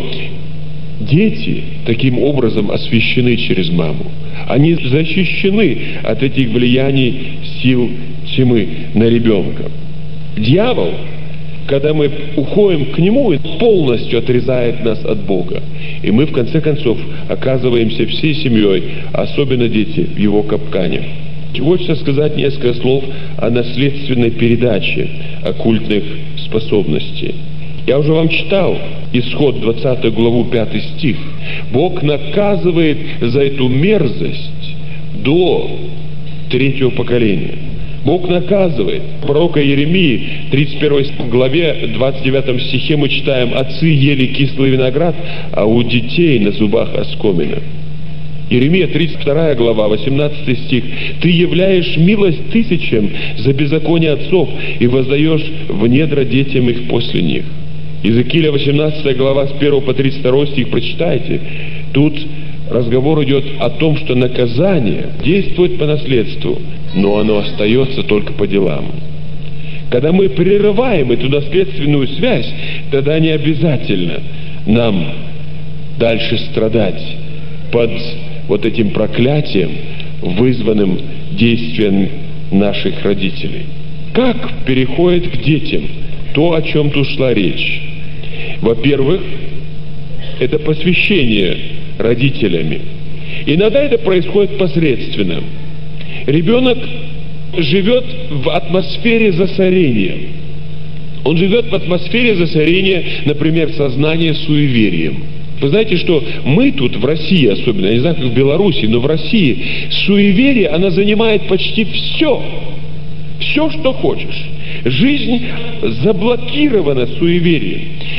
дети таким образом освящены через маму. Они защищены от этих влияний сил тьмы на ребенка. Дьявол, когда мы уходим к нему, полностью отрезает нас от Бога. И мы, в конце концов, оказываемся всей семьей, особенно дети, в его капкане. Хочется сказать несколько слов о наследственной передаче оккультных способностей. Я уже вам читал Исход двадцатую главу, пятый стих. Бог наказывает за эту мерзость до третьего поколения. Бог наказывает. Пророка Иеремии, тридцать первой главе, двадцать девятом стихе мы читаем: «Отцы ели кислый виноград, а у детей на зубах оскомина». Иеремия, тридцать вторая глава, восемнадцатый стих. «Ты являешь милость тысячам за беззаконие отцов и воздаешь в недра детям их после них». Иезекииля, восемнадцатая глава, с первого по тридцать второй стих, прочитайте. Тут разговор идет о том, что наказание действует по наследству, но оно остается только по делам. Когда мы прерываем эту наследственную связь, тогда не обязательно нам дальше страдать под вот этим проклятием, вызванным действием наших родителей. Как переходит к детям то, о чем тут шла речь? Во-первых, это посвящение родителями. Иногда это происходит посредственно. Ребенок живет в атмосфере засорения. Он живет в атмосфере засорения, например, сознания суеверием. Вы знаете, что мы тут, в России особенно, я не знаю, как в Беларуси, но в России суеверие, она занимает почти все. Все, что хочешь. Жизнь заблокирована суеверием.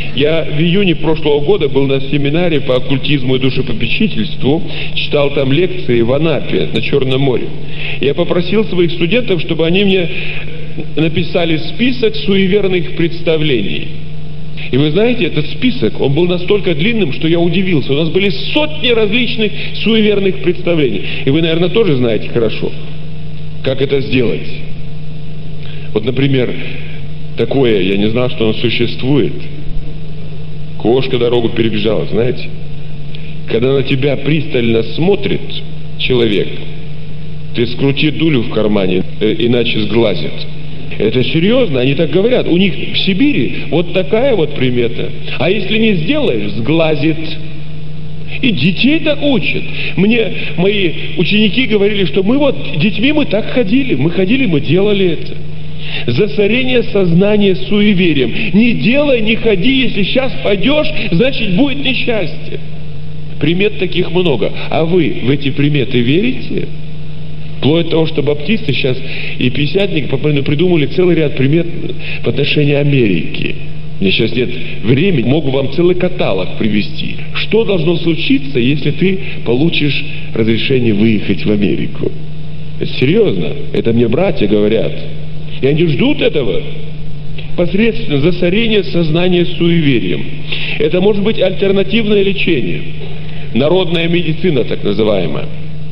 Я в июне прошлого года был на семинаре по оккультизму и душепопечительству, читал там лекции в Анапе на Черном море. Я попросил своих студентов, чтобы они мне написали список суеверных представлений. И вы знаете, этот список, он был настолько длинным, что я удивился. У нас были сотни различных суеверных представлений. И вы, наверное, тоже знаете хорошо, как это сделать. Вот, например, такое, я не знал, что оно существует. Кошка дорогу перебежала, знаете? Когда на тебя пристально смотрит человек, ты скрути дулю в кармане, иначе сглазит. Это серьезно, они так говорят. У них в Сибири вот такая вот примета. А если не сделаешь, сглазит. И детей так учат. Мне мои ученики говорили, что мы вот, детьми мы так ходили. Мы ходили, мы делали это. Засорение сознания суеверием. Не делай, не ходи, если сейчас пойдешь, значит будет несчастье. Примет таких много. А вы в эти приметы верите? Вплоть до того, что баптисты сейчас и пятидесятники придумали целый ряд примет в отношении Америки. Мне сейчас нет времени, могу вам целый каталог привести. Что должно случиться, если ты получишь разрешение выехать в Америку? Это серьезно, это мне братья говорят. И они ждут этого. Посредственно засорение сознания суеверием. Это может быть альтернативное лечение. Народная медицина, так называемая.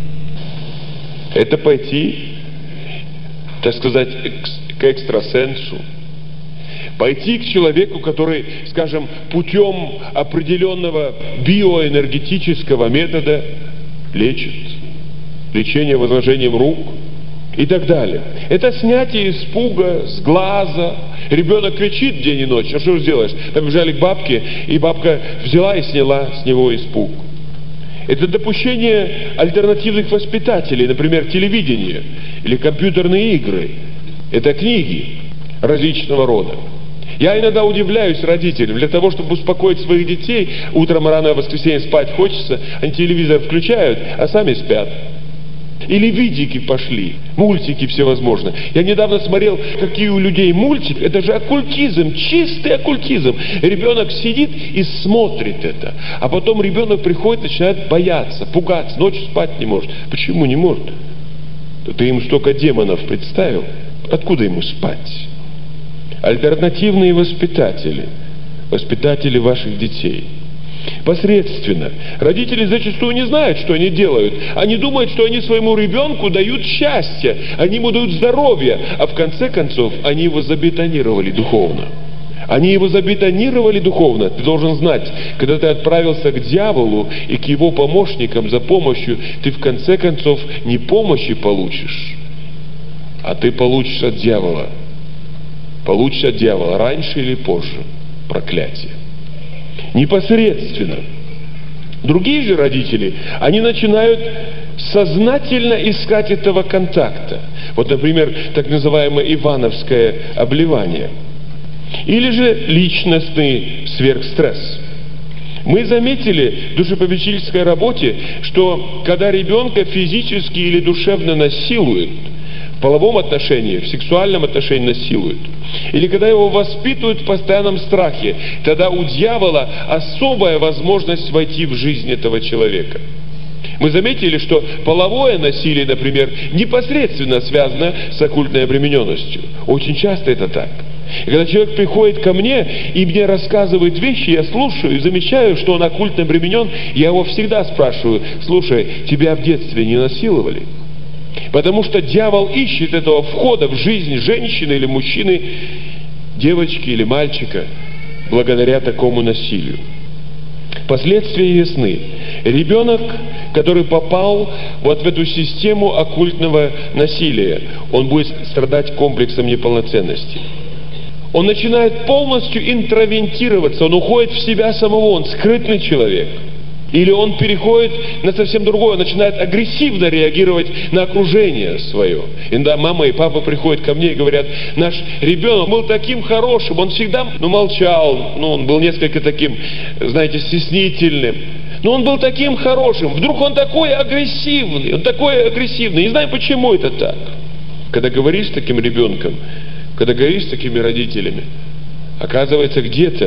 Это пойти, так сказать, к экстрасенсу. Пойти к человеку, который, скажем, путем определенного биоэнергетического метода лечит. Лечение возложением рук и так далее. Это снятие испуга с глаза. Ребенок кричит день и ночь, а что же сделаешь? Побежали к бабке, и бабка взяла и сняла с него испуг. Это допущение альтернативных воспитателей, например, телевидение или компьютерные игры. Это книги различного рода. Я иногда удивляюсь родителям, для того, чтобы успокоить своих детей, утром рано в воскресенье спать хочется, они телевизор включают, а сами спят. Или видики пошли, мультики всевозможные. Я недавно смотрел, какие у людей мультики. Это же оккультизм, чистый оккультизм. Ребенок сидит и смотрит это. А потом ребенок приходит, начинает бояться, пугаться, ночью спать не может. Почему не может? Ты ему столько демонов представил. Откуда ему спать? Альтернативные воспитатели. Воспитатели ваших детей. Посредственно. Родители зачастую не знают, что они делают. Они думают, что они своему ребенку дают счастье, они ему дают здоровье, а в конце концов они его забетонировали духовно. Они его забетонировали духовно. Ты должен знать, когда ты отправился к дьяволу и к его помощникам за помощью, ты в конце концов не помощи получишь, а ты получишь от дьявола. Получишь от дьявола раньше или позже. Проклятие. Непосредственно. Другие же родители, они начинают сознательно искать этого контакта. Вот, например, так называемое ивановское обливание. Или же личностный сверхстресс. Мы заметили в душепопечительской работе, что когда ребенка физически или душевно насилуют, в половом отношении, в сексуальном отношении насилуют, или когда его воспитывают в постоянном страхе, тогда у дьявола особая возможность войти в жизнь этого человека. Мы заметили, что половое насилие, например, непосредственно связано с оккультной обремененностью. Очень часто это так. И когда человек приходит ко мне и мне рассказывает вещи, я слушаю и замечаю, что он оккультно обременен, я его всегда спрашиваю: слушай, тебя в детстве не насиловали? Потому что дьявол ищет этого входа в жизнь женщины или мужчины, девочки или мальчика, благодаря такому насилию. Последствия ясны. Ребенок, который попал вот в эту систему оккультного насилия, он будет страдать комплексом неполноценности. Он начинает полностью интровентироваться, он уходит в себя самого, он скрытный человек. Или он переходит на совсем другое, начинает агрессивно реагировать на окружение свое. Иногда мама и папа приходят ко мне и говорят: наш ребенок был таким хорошим, он всегда ну, молчал, ну, он был несколько таким, знаете, стеснительным. Но он был таким хорошим, вдруг он такой агрессивный, он такой агрессивный, не знаю, почему это так. Когда говоришь с таким ребенком, когда говоришь с такими родителями, оказывается, где-то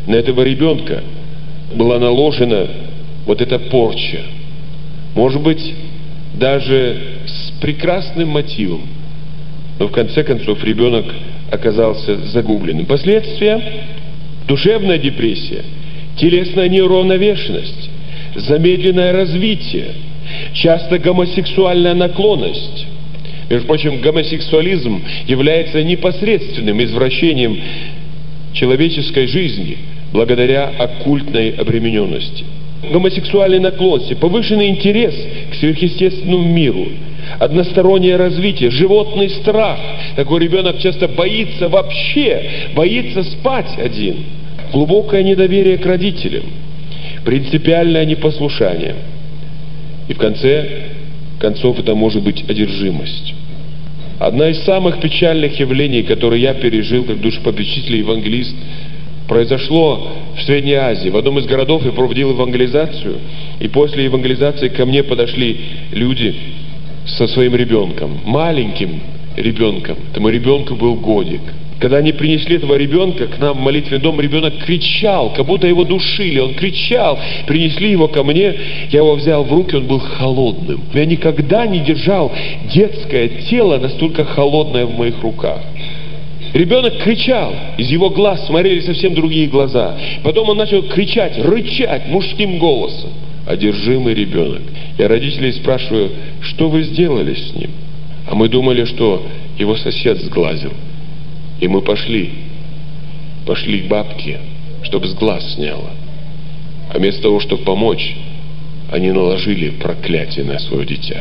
на этого ребенка была наложена вот эта порча. Может быть, даже с прекрасным мотивом. Но в конце концов ребенок оказался загубленным. Последствия – душевная депрессия, телесная неуравновешенность, замедленное развитие, часто гомосексуальная наклонность. Между прочим, гомосексуализм является непосредственным извращением человеческой жизни благодаря оккультной обремененности. Гомосексуальные наклонности, повышенный интерес к сверхъестественному миру, одностороннее развитие, животный страх. Такой ребенок часто боится вообще, боится спать один. Глубокое недоверие к родителям, принципиальное непослушание. И в конце концов это может быть одержимость. Одна из самых печальных явлений, которые я пережил как душепопечитель и евангелист, произошло в Средней Азии. В одном из городов я проводил евангелизацию, и после евангелизации ко мне подошли люди со своим ребенком, маленьким ребенком. Этому ребенку был годик. Когда они принесли этого ребенка к нам в молитвенный дом, ребенок кричал, как будто его душили. Он кричал, принесли его ко мне, я его взял в руки, он был холодным. Я никогда не держал детское тело настолько холодное в моих руках. Ребенок кричал, из его глаз смотрели совсем другие глаза. Потом он начал кричать, рычать мужским голосом. Одержимый ребенок. Я родителей спрашиваю, что вы сделали с ним? А мы думали, что его сосед сглазил. И мы пошли, пошли к бабке, чтобы с глаз сняло. А вместо того, чтобы помочь, они наложили проклятие на свое дитя.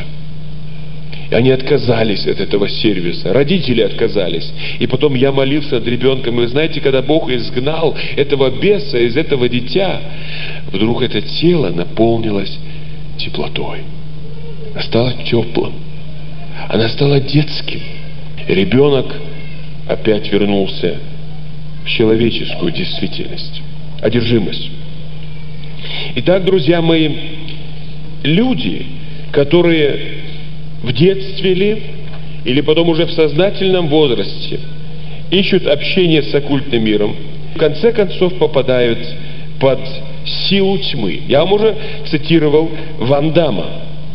И они отказались от этого сервиса, родители отказались. И потом я молился над ребенком, и вы знаете, когда Бог изгнал этого беса из этого дитя, вдруг это тело наполнилось теплотой. Оно стало теплым, оно стало детским. И ребенок опять вернулся в человеческую действительность, одержимость. Итак, друзья мои, люди, которые в детстве ли, или потом уже в сознательном возрасте ищут общение с оккультным миром, в конце концов попадают под силу тьмы. Я вам уже цитировал Ван Дамма.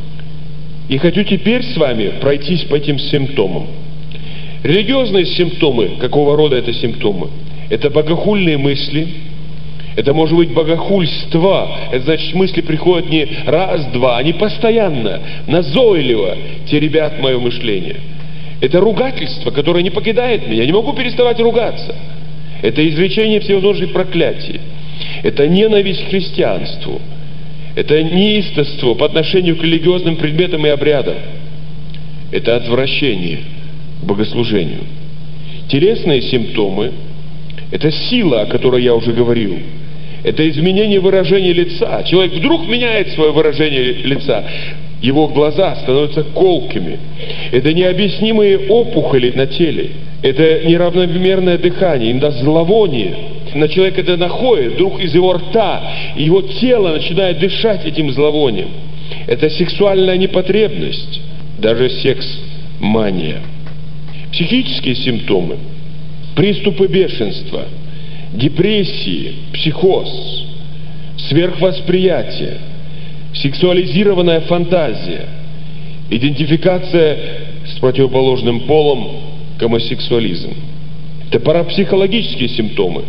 И хочу теперь с вами пройтись по этим симптомам. Религиозные симптомы, какого рода это симптомы? Это богохульные мысли, это может быть богохульство, это значит мысли приходят не раз-два, они постоянно, назойливо теребят мое мышление. Это ругательство, которое не покидает меня, я не могу переставать ругаться. Это изречение всевозможных проклятий, это ненависть к христианству, это неистовство по отношению к религиозным предметам и обрядам, это отвращение к богослужению. Телесные симптомы – это сила, о которой я уже говорил. Это изменение выражения лица. Человек вдруг меняет свое выражение лица. Его глаза становятся колкими. Это необъяснимые опухоли на теле. Это неравномерное дыхание, иногда зловоние. На человека это находит вдруг из его рта. Его тело начинает дышать этим зловонием. Это сексуальная непотребность, даже секс-мания. Психические симптомы, приступы бешенства, депрессии, психоз, сверхвосприятие, сексуализированная фантазия, идентификация с противоположным полом, гомосексуализм. Это парапсихологические симптомы,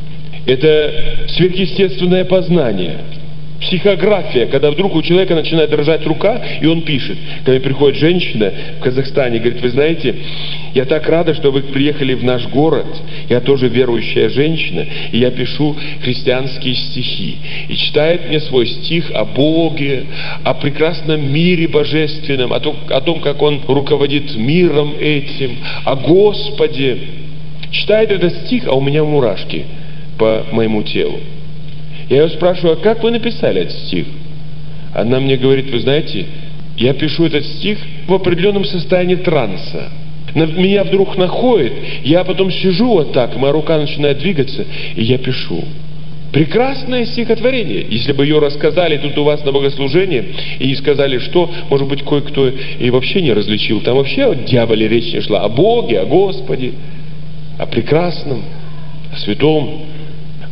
это сверхъестественное познание, психография, когда вдруг у человека начинает дрожать рука, и он пишет. Ко мне приходит женщина в Казахстане, говорит, вы знаете, я так рада, что вы приехали в наш город, я тоже верующая женщина, и я пишу христианские стихи. И читает мне свой стих о Боге, о прекрасном мире божественном, о том, о том, как Он руководит миром этим, о Господе. Читает этот стих, а у меня мурашки по моему телу. Я ее спрашиваю, а как вы написали этот стих? Она мне говорит, вы знаете, я пишу этот стих в определенном состоянии транса. Меня вдруг находит, я потом сижу вот так, моя рука начинает двигаться, и я пишу. Прекрасное стихотворение. Если бы ее рассказали тут у вас на богослужении, и не сказали, что, может быть, кое-кто и вообще не различил. Там вообще о дьяволе речь не шла, о Боге, о Господе, о прекрасном, о святом,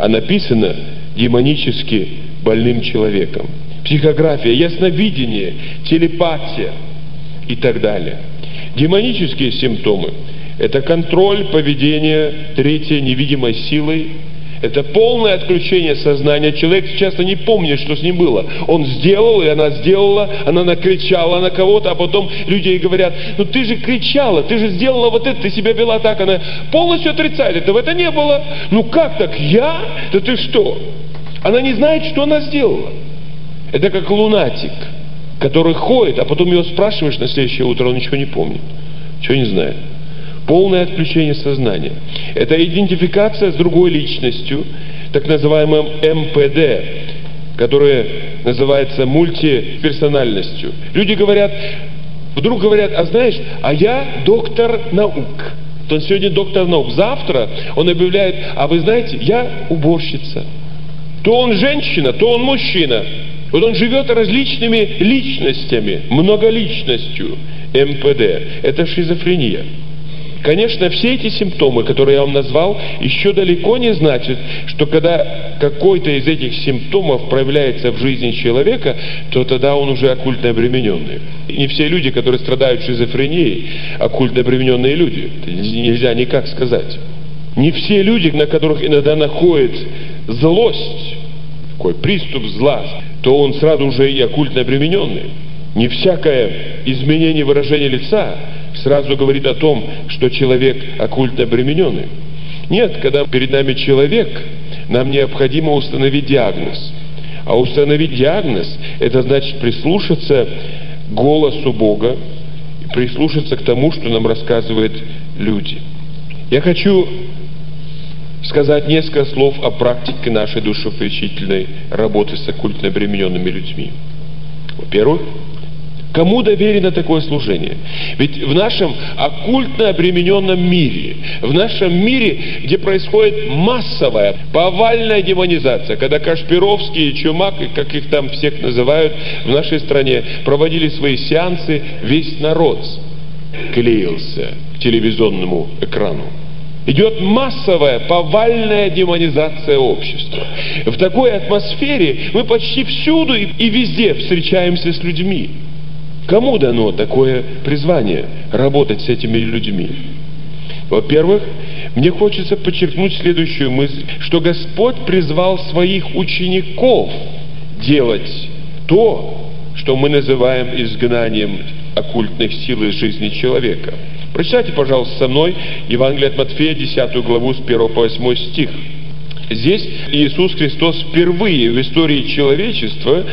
а написано демонически больным человеком. Психография, ясновидение, телепатия и так далее. Демонические симптомы – это контроль поведения третьей невидимой силой, это полное отключение сознания. Человек часто не помнит, что с ним было. Он сделал, и она сделала, она накричала на кого-то, а потом люди ей говорят: ну ты же кричала, ты же сделала вот это, ты себя вела так. Она полностью отрицает, этого это не было. Ну как так? Я? Да ты что? Она не знает, что она сделала. Это как лунатик, который ходит, а потом его спрашиваешь на следующее утро, он ничего не помнит, ничего не знает. Полное отключение сознания. Это идентификация с другой личностью, так называемым эм пэ дэ, которая называется мультиперсональностью. Люди говорят, вдруг говорят: а знаешь, а я доктор наук. То он сегодня доктор наук, завтра он объявляет: а вы знаете, я уборщица. То он женщина, то он мужчина. Вот он живет различными личностями, многоличностью. эм пэ дэ – это шизофрения. Конечно, все эти симптомы, которые я вам назвал, еще далеко не значат, что когда какой-то из этих симптомов проявляется в жизни человека, то тогда он уже оккультно обремененный. И не все люди, которые страдают шизофренией, оккультно обремененные люди. Это нельзя никак сказать. Не все люди, на которых иногда находит злость, такой приступ зла, то он сразу уже и оккультно обремененный. Не всякое изменение выражения лица сразу говорит о том, что человек оккультно обремененный. Нет, когда перед нами человек, нам необходимо установить диагноз. А установить диагноз – это значит прислушаться к голосу Бога, прислушаться к тому, что нам рассказывают люди. Я хочу сказать несколько слов о практике нашей душеупорядочительной работы с оккультно обремененными людьми. Во-первых, кому доверено такое служение? Ведь в нашем оккультно обремененном мире, в нашем мире, где происходит массовая, повальная демонизация, когда Кашпировский и Чумак, и как их там всех называют в нашей стране, проводили свои сеансы, весь народ клеился к телевизионному экрану. Идет массовая, повальная демонизация общества. В такой атмосфере мы почти всюду и везде встречаемся с людьми. Кому дано такое призвание работать с этими людьми? Во-первых, мне хочется подчеркнуть следующую мысль, что Господь призвал своих учеников делать то, что мы называем изгнанием оккультных сил из жизни человека. Прочитайте, пожалуйста, со мной Евангелие от Матфея, десятую главу, с первого по восьмой стих. Здесь Иисус Христос впервые в истории человечества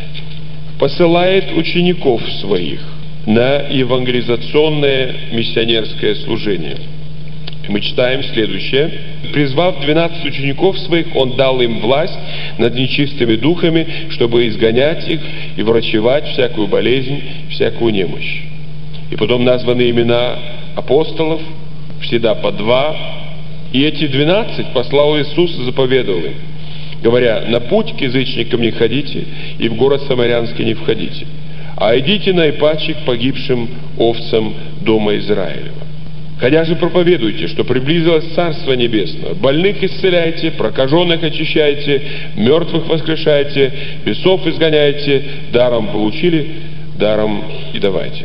посылает учеников своих на евангелизационное миссионерское служение. Мы читаем следующее. «Призвав двенадцать учеников своих, Он дал им власть над нечистыми духами, чтобы изгонять их и врачевать всякую болезнь, всякую немощь». И потом названы имена апостолов, всегда по два. И эти двенадцать послал Иисус и заповедовал им, говоря: на путь к язычникам не ходите, и в город Самарянский не входите, а идите наипаче к погибшим овцам дома Израилева. Ходя же проповедуйте, что приблизилось Царство Небесное, больных исцеляйте, прокаженных очищайте, мертвых воскрешайте, бесов изгоняйте, даром получили, даром и давайте.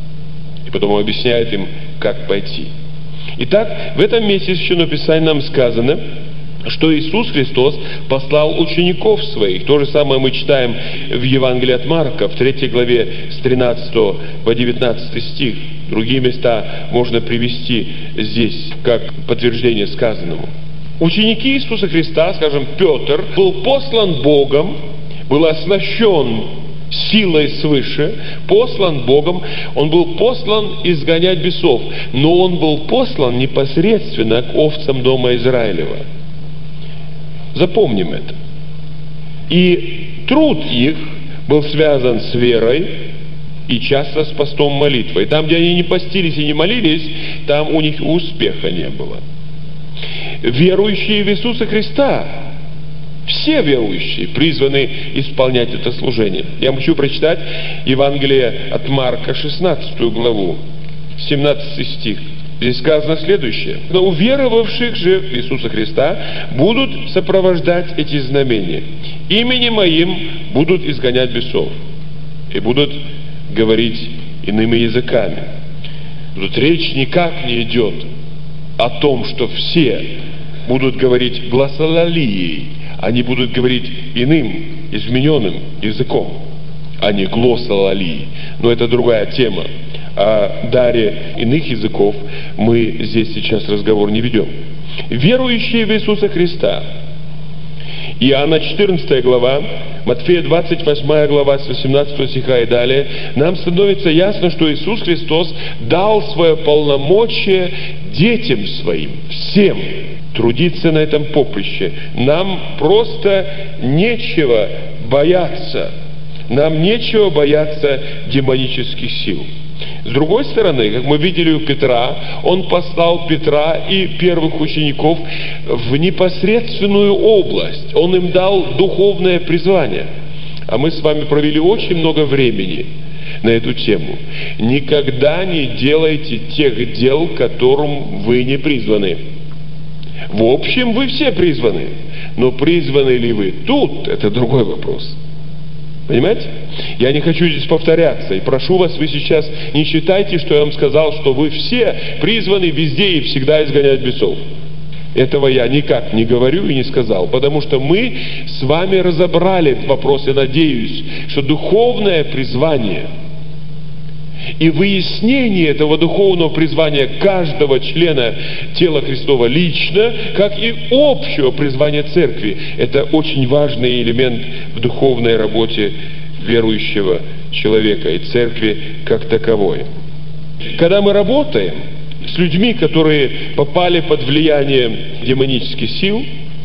И потом он объясняет им, как пойти. Итак, в этом месте из Священного Писания нам сказано, что Иисус Христос послал учеников своих. То же самое мы читаем в Евангелии от Марка, в третьей главе, с тринадцатого по девятнадцатый стих. Другие места можно привести здесь, как подтверждение сказанному. Ученики Иисуса Христа, скажем, Петр, был послан Богом, был оснащен силой свыше, послан Богом, он был послан изгонять бесов, но он был послан непосредственно к овцам дома Израилева. Запомним это. И труд их был связан с верой и часто с постом молитвой. Там, где они не постились и не молились, там у них успеха не было. Верующие в Иисуса Христа, все верующие призваны исполнять это служение. Я хочу прочитать Евангелие от Марка, шестнадцатую главу, семнадцатый стих. Здесь сказано следующее. Но уверовавших же в Иисуса Христа будут сопровождать эти знамения. Именем Моим будут изгонять бесов и будут говорить иными языками. Тут речь никак не идет о том, что все будут говорить глоссолалией. Они будут говорить иным, измененным языком, а не глоссолалией. Но это другая тема. О даре иных языков мы здесь сейчас разговор не ведем. Верующие в Иисуса Христа. Иоанна четырнадцатая глава, Матфея двадцать восьмая глава с восемнадцатого стиха и далее, нам становится ясно, что Иисус Христос дал свое полномочие детям своим, всем трудиться на этом поприще. Нам просто нечего бояться. Нам нечего бояться демонических сил. С другой стороны, как мы видели у Петра, он послал Петра и первых учеников в непосредственную область. Он им дал духовное призвание. А мы с вами провели очень много времени на эту тему. Никогда не делайте тех дел, к которым вы не призваны. В общем, вы все призваны. Но призваны ли вы тут, это другой вопрос. Понимаете? Я не хочу здесь повторяться. И прошу вас, вы сейчас не считайте, что я вам сказал, что вы все призваны везде и всегда изгонять бесов. Этого я никак не говорю и не сказал. Потому что мы с вами разобрали этот вопрос. Я надеюсь, что духовное призвание и выяснение этого духовного призвания каждого члена тела Христова лично, как и общего призвания церкви, это очень важный элемент в духовной работе верующего человека и церкви как таковой. Когда мы работаем с людьми, которые попали под влияние демонических сил,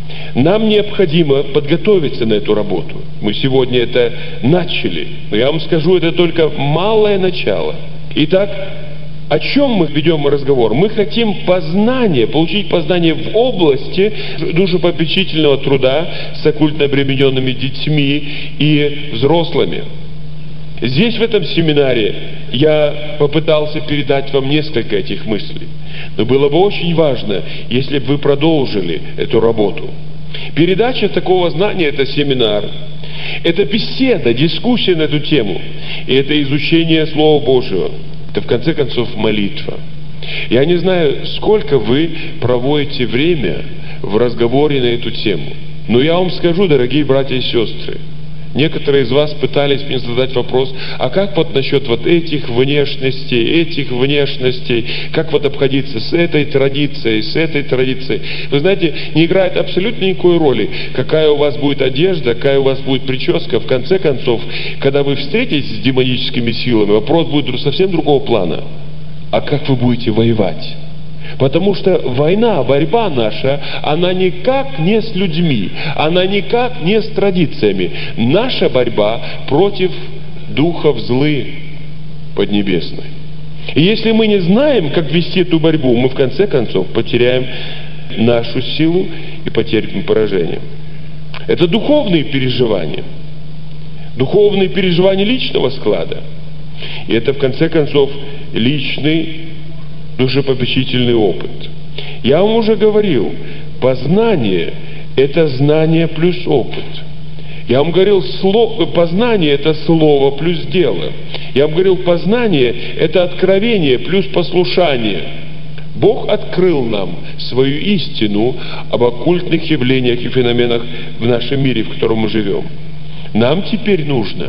нам необходимо подготовиться на эту работу. Мы сегодня это начали, но я вам скажу, это только малое начало. Итак, о чем мы ведем разговор? Мы хотим познание, получить познание в области душепопечительного труда с оккультно обремененными детьми и взрослыми. Здесь, в этом семинаре, я попытался передать вам несколько этих мыслей. Но было бы очень важно, если бы вы продолжили эту работу. Передача такого знания – это семинар, это беседа, дискуссия на эту тему, и это изучение Слова Божьего, это в конце концов молитва. Я не знаю, сколько вы проводите время в разговоре на эту тему, но я вам скажу, дорогие братья и сестры, некоторые из вас пытались мне задать вопрос, а как вот насчет вот этих внешностей, этих внешностей, как вот обходиться с этой традицией, с этой традицией. Вы знаете, не играет абсолютно никакой роли, какая у вас будет одежда, какая у вас будет прическа. В конце концов, когда вы встретитесь с демоническими силами, вопрос будет совсем другого плана. А как вы будете воевать? Потому что война, борьба наша, она никак не с людьми, она никак не с традициями. Наша борьба против духов злы поднебесной. И если мы не знаем, как вести эту борьбу, мы в конце концов потеряем нашу силу и потерпим поражение. Это духовные переживания. Духовные переживания личного склада. И это в конце концов личный душепопечительный опыт. Я вам уже говорил, познание – это знание плюс опыт. Я вам говорил, слово, познание – это слово плюс дело. Я вам говорил, познание – это откровение плюс послушание. Бог открыл нам свою истину об оккультных явлениях и феноменах в нашем мире, в котором мы живем. Нам теперь нужно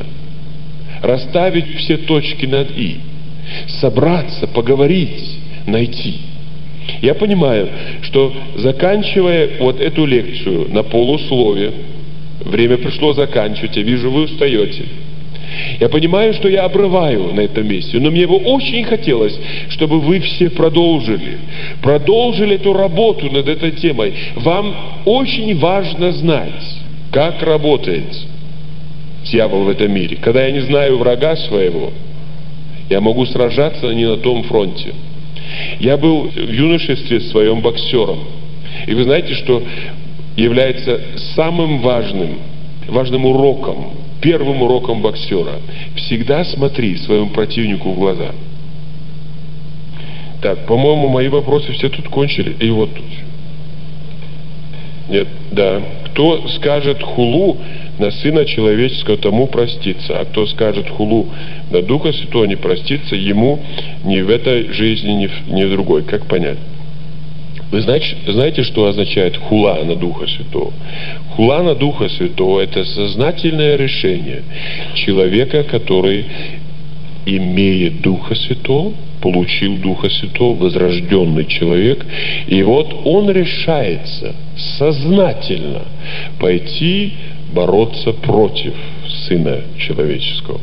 расставить все точки над «и», собраться, поговорить, найти. Я понимаю, что заканчивая вот эту лекцию на полуслове, время пришло заканчивать, я вижу, вы устаете. Я понимаю, что я обрываю на этом месте, но мне бы очень хотелось, чтобы вы все продолжили, продолжили эту работу над этой темой. Вам очень важно знать, как работает дьявол в этом мире. Когда я не знаю врага своего, я могу сражаться не на том фронте. Я был в юношестве своем боксером. И вы знаете, что является самым важным, важным уроком, первым уроком боксера. Всегда смотри своему противнику в глаза. Так, по-моему, мои вопросы все тут кончили. И вот тут. Нет, да. Кто скажет хулу на Сына Человеческого, тому простится. А кто скажет хулу на Духа Святого, не простится ему ни в этой жизни, ни в, ни в другой. Как понять? Вы знаете, знаете, что означает хула на Духа Святого? Хула на Духа Святого – это сознательное решение человека, который имеет Духа Святого, получил Духа Святого, возрожденный человек, и вот он решается сознательно пойти бороться против Сына Человеческого,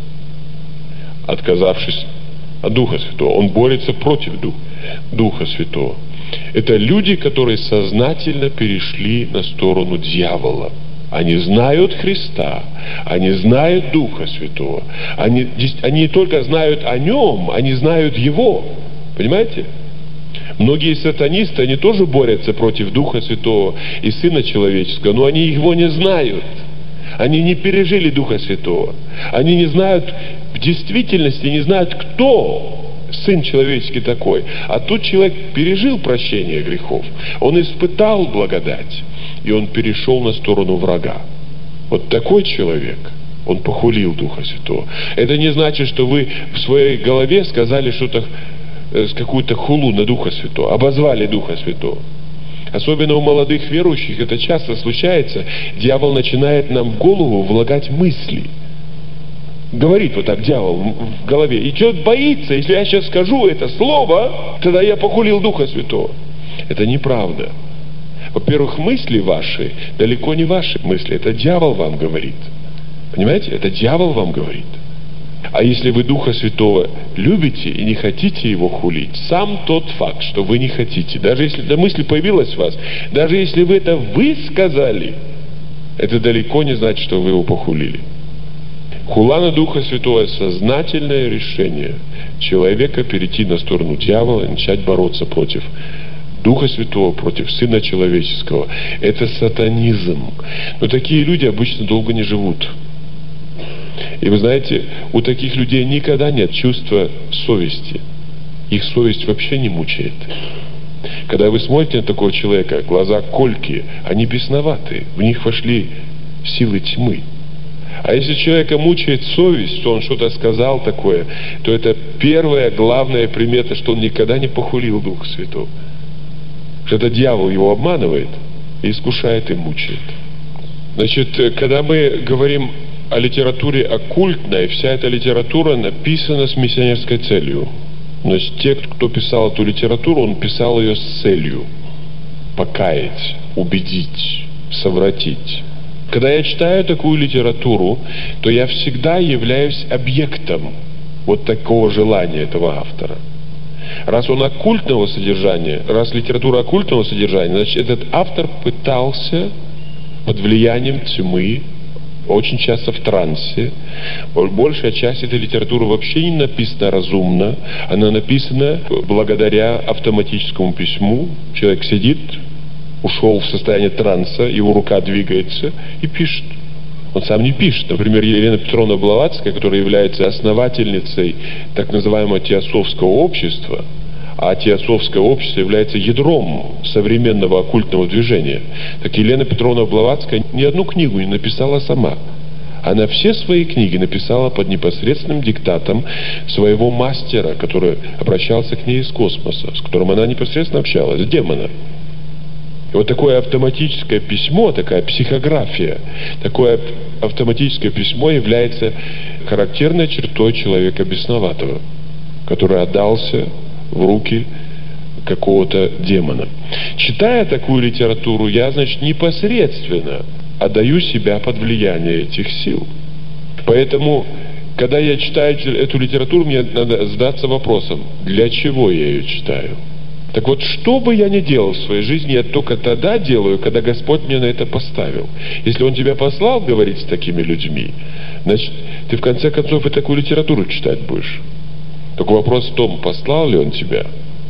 отказавшись от Духа Святого. Он борется против Духа Святого. Это люди, которые сознательно перешли на сторону дьявола. Они знают Христа, они знают Духа Святого. Они, они не только знают о Нем, они знают Его. Понимаете? Многие сатанисты, они тоже борются против Духа Святого и Сына Человеческого, но они Его не знают. Они не пережили Духа Святого. Они не знают, в действительности не знают, кто Сын Человеческий такой. А тут человек пережил прощение грехов. Он испытал благодать. И он перешел на сторону врага. Вот такой человек, он похулил Духа Святого. Это не значит, что вы в своей голове сказали что-то, какую-то хулу на Духа Святого, обозвали Духа Святого. Особенно у молодых верующих это часто случается. Дьявол начинает нам в голову влагать мысли. Говорит вот так дьявол в голове. И что боится, если я сейчас скажу это слово, тогда я похулил Духа Святого. Это неправда. Во-первых, мысли ваши далеко не ваши мысли. Это дьявол вам говорит. Понимаете? Это дьявол вам говорит. А если вы Духа Святого любите и не хотите Его хулить, сам тот факт, что вы не хотите, даже если эта мысль появилась в вас, даже если вы это высказали, это далеко не значит, что вы Его похулили. Хула на Духа Святого – сознательное решение человека перейти на сторону дьявола и начать бороться против Духа Святого, против Сына Человеческого. Это сатанизм. Но такие люди обычно долго не живут. И вы знаете, у таких людей никогда нет чувства совести. Их совесть вообще не мучает. Когда вы смотрите на такого человека, глаза колкие, они бесноваты, в них вошли силы тьмы. А если человека мучает совесть, что он что-то сказал такое, то это первая главная примета, что он никогда не похулил Духа Святого. Что это дьявол его обманывает и искушает и мучает. Значит, когда мы говорим о литературе оккультной, вся эта литература написана с миссионерской целью. Значит, те, кто писал эту литературу, он писал ее с целью покаять, убедить, совратить. Когда я читаю такую литературу, то я всегда являюсь объектом вот такого желания этого автора. Раз он оккультного содержания, раз литература оккультного содержания, значит, этот автор пытался под влиянием тьмы, очень часто в трансе. Большая часть этой литературы вообще не написана разумно, она написана благодаря автоматическому письму. Человек сидит, ушел в состояние транса, его рука двигается и пишет. Он сам не пишет. Например, Елена Петровна Блаватская, которая является основательницей так называемого теософского общества, а теософское общество является ядром современного оккультного движения. Так Елена Петровна Блаватская ни одну книгу не написала сама. Она все свои книги написала под непосредственным диктатом своего мастера, который обращался к ней из космоса, с которым она непосредственно общалась, демона. И вот такое автоматическое письмо, такая психография, такое автоматическое письмо является характерной чертой человека бесноватого, который отдался в руки какого-то демона. Читая такую литературу, я, значит, непосредственно отдаю себя под влияние этих сил. Поэтому, когда я читаю эту литературу, мне надо задаться вопросом, для чего я ее читаю? Так вот, что бы я ни делал в своей жизни, я только тогда делаю, когда Господь меня на это поставил. Если Он тебя послал говорить с такими людьми, значит, ты в конце концов и такую литературу читать будешь. Только вопрос в том, послал ли Он тебя.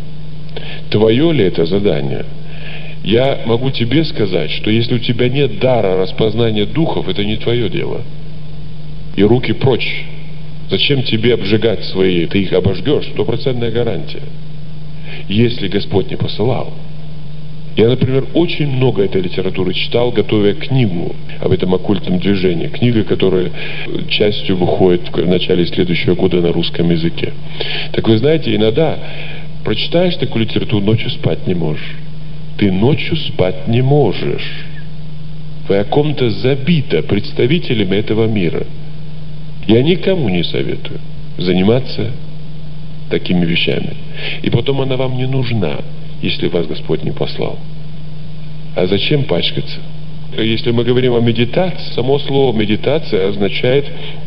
Твое ли это задание? Я могу тебе сказать, что если у тебя нет дара распознания духов, это не твое дело. И руки прочь. Зачем тебе обжигать свои? Ты их обожгешь, стопроцентная гарантия. если Господь не посылал. Я, например, очень много этой литературы читал, готовя книгу об этом оккультном движении. Книга, которая частью выходит в начале следующего года на русском языке. Так вы знаете, иногда прочитаешь такую литературу, ночью спать не можешь. Ты ночью спать не можешь. Твоя комната забита представителями этого мира. Я никому не советую заниматься такими вещами. И потом она вам не нужна, если вас Господь не послал. А зачем пачкаться? Если мы говорим о медитации, само слово медитация означает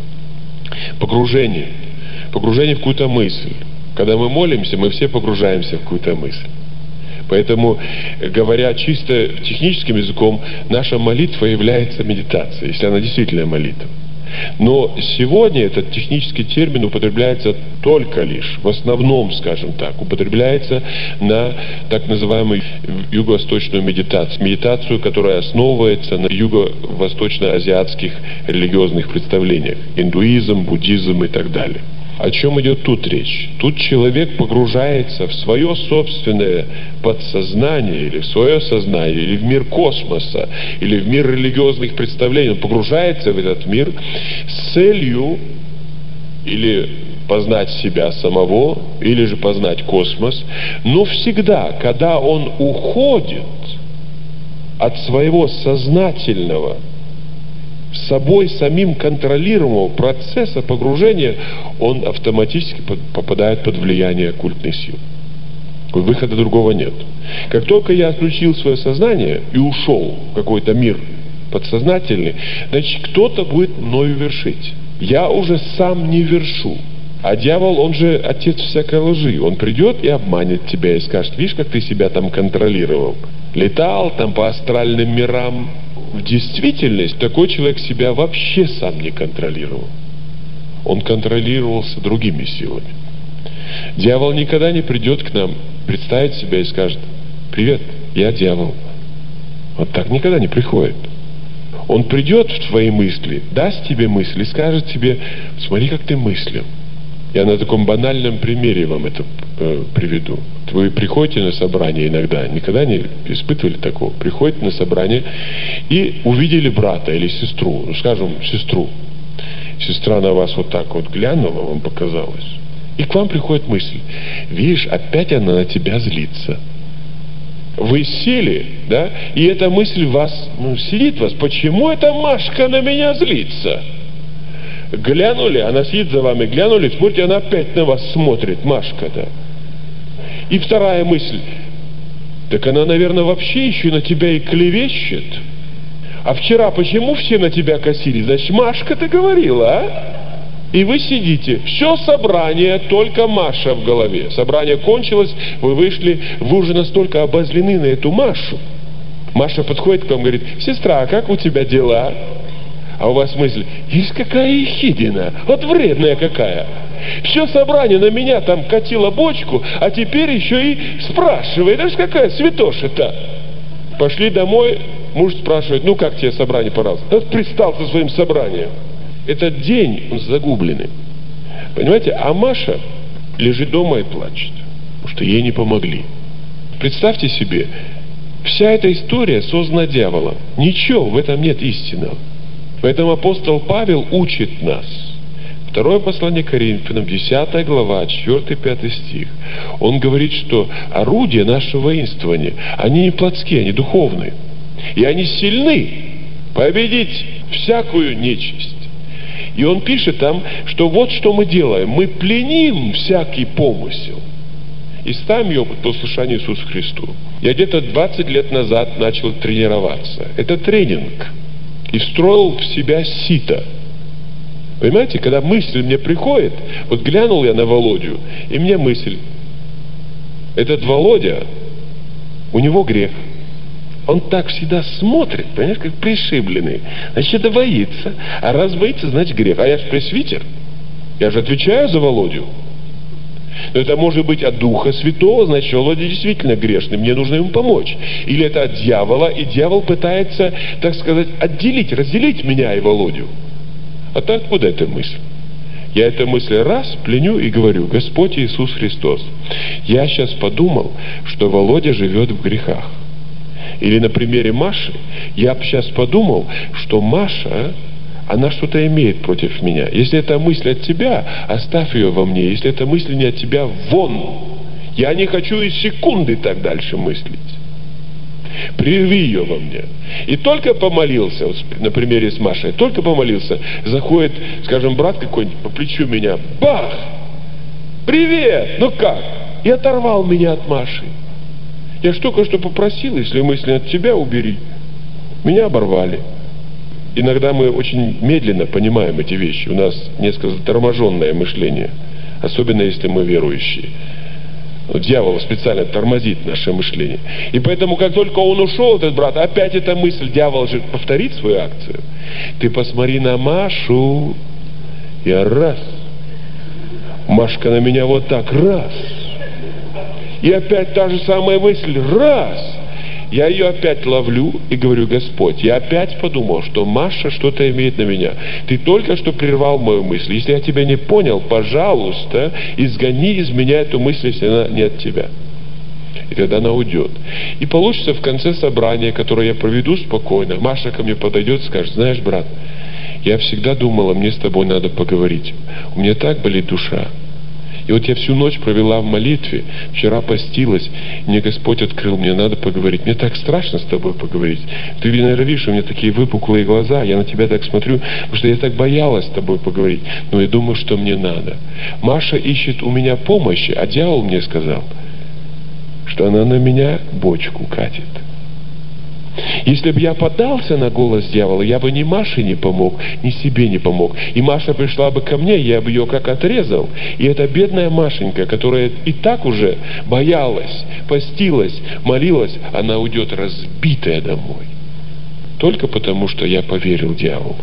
погружение. Погружение в какую-то мысль. Когда мы молимся, мы все погружаемся в какую-то мысль. Поэтому, говоря чисто техническим языком, наша молитва является медитацией, если она действительно молитва. Но сегодня этот технический термин употребляется только лишь, в основном, скажем так, употребляется на так называемую юго-восточную медитацию. Медитацию, которая основывается на юго-восточно-азиатских религиозных представлениях. Индуизм, буддизм и так далее. О чем идет тут речь? Тут человек погружается в свое собственное подсознание, или в свое сознание, или в мир космоса, или в мир религиозных представлений. Он погружается в этот мир с целью или познать себя самого, или же познать космос. Но всегда, когда он уходит от своего сознательного, собой самим контролируемого процесса погружения, он автоматически попадает под влияние оккультных сил. Выхода другого нет. Как только я отключил свое сознание и ушел в какой-то мир подсознательный, значит, кто-то будет мною вершить. Я уже сам не вершу. А дьявол, он же отец всякой лжи. Он придет и обманет тебя и скажет: видишь, как ты себя там контролировал. Летал там по астральным мирам. В действительности такой человек себя вообще сам не контролировал. Он контролировался другими силами. Дьявол никогда не придет к нам, представит себя и скажет: привет, я дьявол. Вот так никогда не приходит. Он придет в твои мысли, даст тебе мысли и скажет тебе: смотри, как ты мыслил. Я на таком банальном примере вам это э, приведу. Вы приходите на собрание иногда, никогда не испытывали такого? Приходите на собрание и увидели брата или сестру, ну, скажем, сестру. Сестра на вас вот так вот глянула, вам показалось. И к вам приходит мысль: видишь, опять она на тебя злится. Вы сели, да, и эта мысль вас, ну, сидит вас: почему эта Машка на меня злится? Глянули, она сидит за вами, глянули, смотрите, она опять на вас смотрит, Машка, да. И вторая мысль: так она, наверное, вообще еще на тебя и клевещет. А вчера почему все на тебя косили? Значит, Машка-то говорила, а? И вы сидите, все собрание, только Маша в голове. Собрание кончилось, вы вышли, вы уже настолько обозлены на эту Машу. Маша подходит к вам и говорит: сестра, а как у тебя дела? А у вас мысль: есть какая ехидина, вот вредная какая. Все собрание на меня там катило бочку, а теперь еще и спрашивает: это ж какая святоша-то. Пошли домой, муж спрашивает: ну как тебе собрание понравилось? Вот пристал со своим собранием. Этот день, он загубленный. Понимаете, а Маша лежит дома и плачет, потому что ей не помогли. Представьте себе, вся эта история создана дьяволом. Ничего в этом нет истинного. Поэтому апостол Павел учит нас. Второе послание Коринфянам, десятая глава, четвёртый-пятый стих. Он говорит, что орудия нашего воинствования, они не плотские, они духовные. И они сильны победить всякую нечисть. И он пишет там, что вот что мы делаем. Мы пленим всякий помысел и ставим его под послушание Иисусу Христу. Я где-то двадцать лет назад начал тренироваться. Это тренинг. И встроил в себя сито. Понимаете, когда мысль мне приходит, вот глянул я на Володю, и мне мысль: этот Володя, у него грех. Он так всегда смотрит, понимаешь, как пришибленный. Значит, это боится. А раз боится, значит грех. А я же пресвитер. Я же отвечаю за Володю. Но это может быть от Духа Святого, значит, Володя действительно грешный, мне нужно ему помочь. Или это от дьявола, и дьявол пытается, так сказать, отделить, разделить меня и Володю. А так откуда эта мысль? Я эту мысль раз пленю и говорю: Господь Иисус Христос, я сейчас подумал, что Володя живет в грехах. Или на примере Маши, я сейчас подумал, что Маша, она что-то имеет против меня. Если эта мысль от тебя, оставь ее во мне. Если эта мысль не от тебя, вон. Я не хочу и секунды так дальше мыслить. Прерви ее во мне. И только помолился, вот на примере с Машей, только помолился, заходит, скажем, брат какой-нибудь по плечу меня, бах! Привет! Ну как? И оторвал меня от Маши. Я ж только что попросил, если мысли от тебя, убери. Меня оборвали. Иногда мы очень медленно понимаем эти вещи. У нас несколько заторможенное мышление. Особенно если мы верующие. Дьявол специально тормозит наше мышление. И поэтому, как только он ушел, этот брат, опять эта мысль, дьявол же повторит свою акцию. Ты посмотри на Машу. Я раз. Машка на меня вот так, раз. И опять та же самая мысль, раз. Я ее опять ловлю и говорю: Господь, я опять подумал, что Маша что-то имеет на меня. Ты только что прервал мою мысль. Если я тебя не понял, пожалуйста, изгони из меня эту мысль, если она не от тебя. И тогда она уйдет. И получится в конце собрания, которое я проведу спокойно, Маша ко мне подойдет и скажет: знаешь, брат, я всегда думала, мне с тобой надо поговорить. У меня так болит душа. И вот я всю ночь провела в молитве, вчера постилась, и мне Господь открыл, мне надо поговорить. Мне так страшно с тобой поговорить. Ты, наверное, видишь, у меня такие выпуклые глаза, я на тебя так смотрю, потому что я так боялась с тобой поговорить. Но я думаю, что мне надо. Маша ищет у меня помощи, а дьявол мне сказал, что она на меня бочку катит. Если бы я поддался на голос дьявола, я бы ни Маше не помог, ни себе не помог. И Маша пришла бы ко мне, я бы ее как отрезал. И эта бедная Машенька, которая и так уже боялась, постилась, молилась, она уйдет разбитая домой. Только потому, что я поверил дьяволу.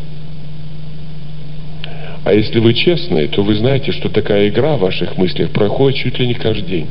А если вы честные, то вы знаете, что такая игра в ваших мыслях проходит чуть ли не каждый день.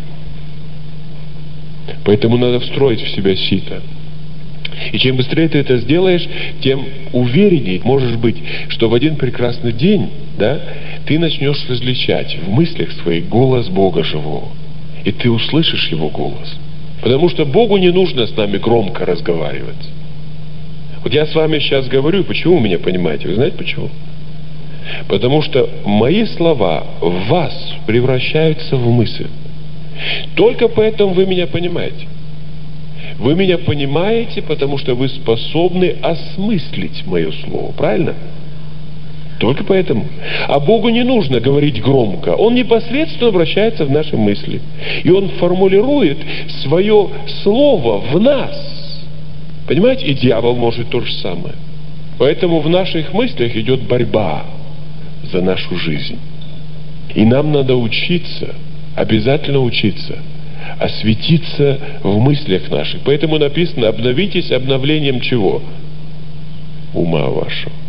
Поэтому надо встроить в себя сито. И чем быстрее ты это сделаешь, тем увереннее можешь быть, что в один прекрасный день, да, ты начнешь различать в мыслях своих голос Бога живого. И ты услышишь Его голос. Потому что Богу не нужно с нами громко разговаривать. Вот я с вами сейчас говорю, почему вы меня понимаете? Вы знаете почему? Потому что мои слова в вас превращаются в мысль. Только поэтому вы меня понимаете. Вы меня понимаете, потому что вы способны осмыслить мое слово. Правильно? Только поэтому. А Богу не нужно говорить громко. Он непосредственно обращается в наши мысли. И Он формулирует свое слово в нас. Понимаете? И дьявол может то же самое. Поэтому в наших мыслях идет борьба за нашу жизнь. И нам надо учиться, обязательно учиться, осветиться в мыслях наших. Поэтому написано: обновитесь обновлением чего? Ума вашего.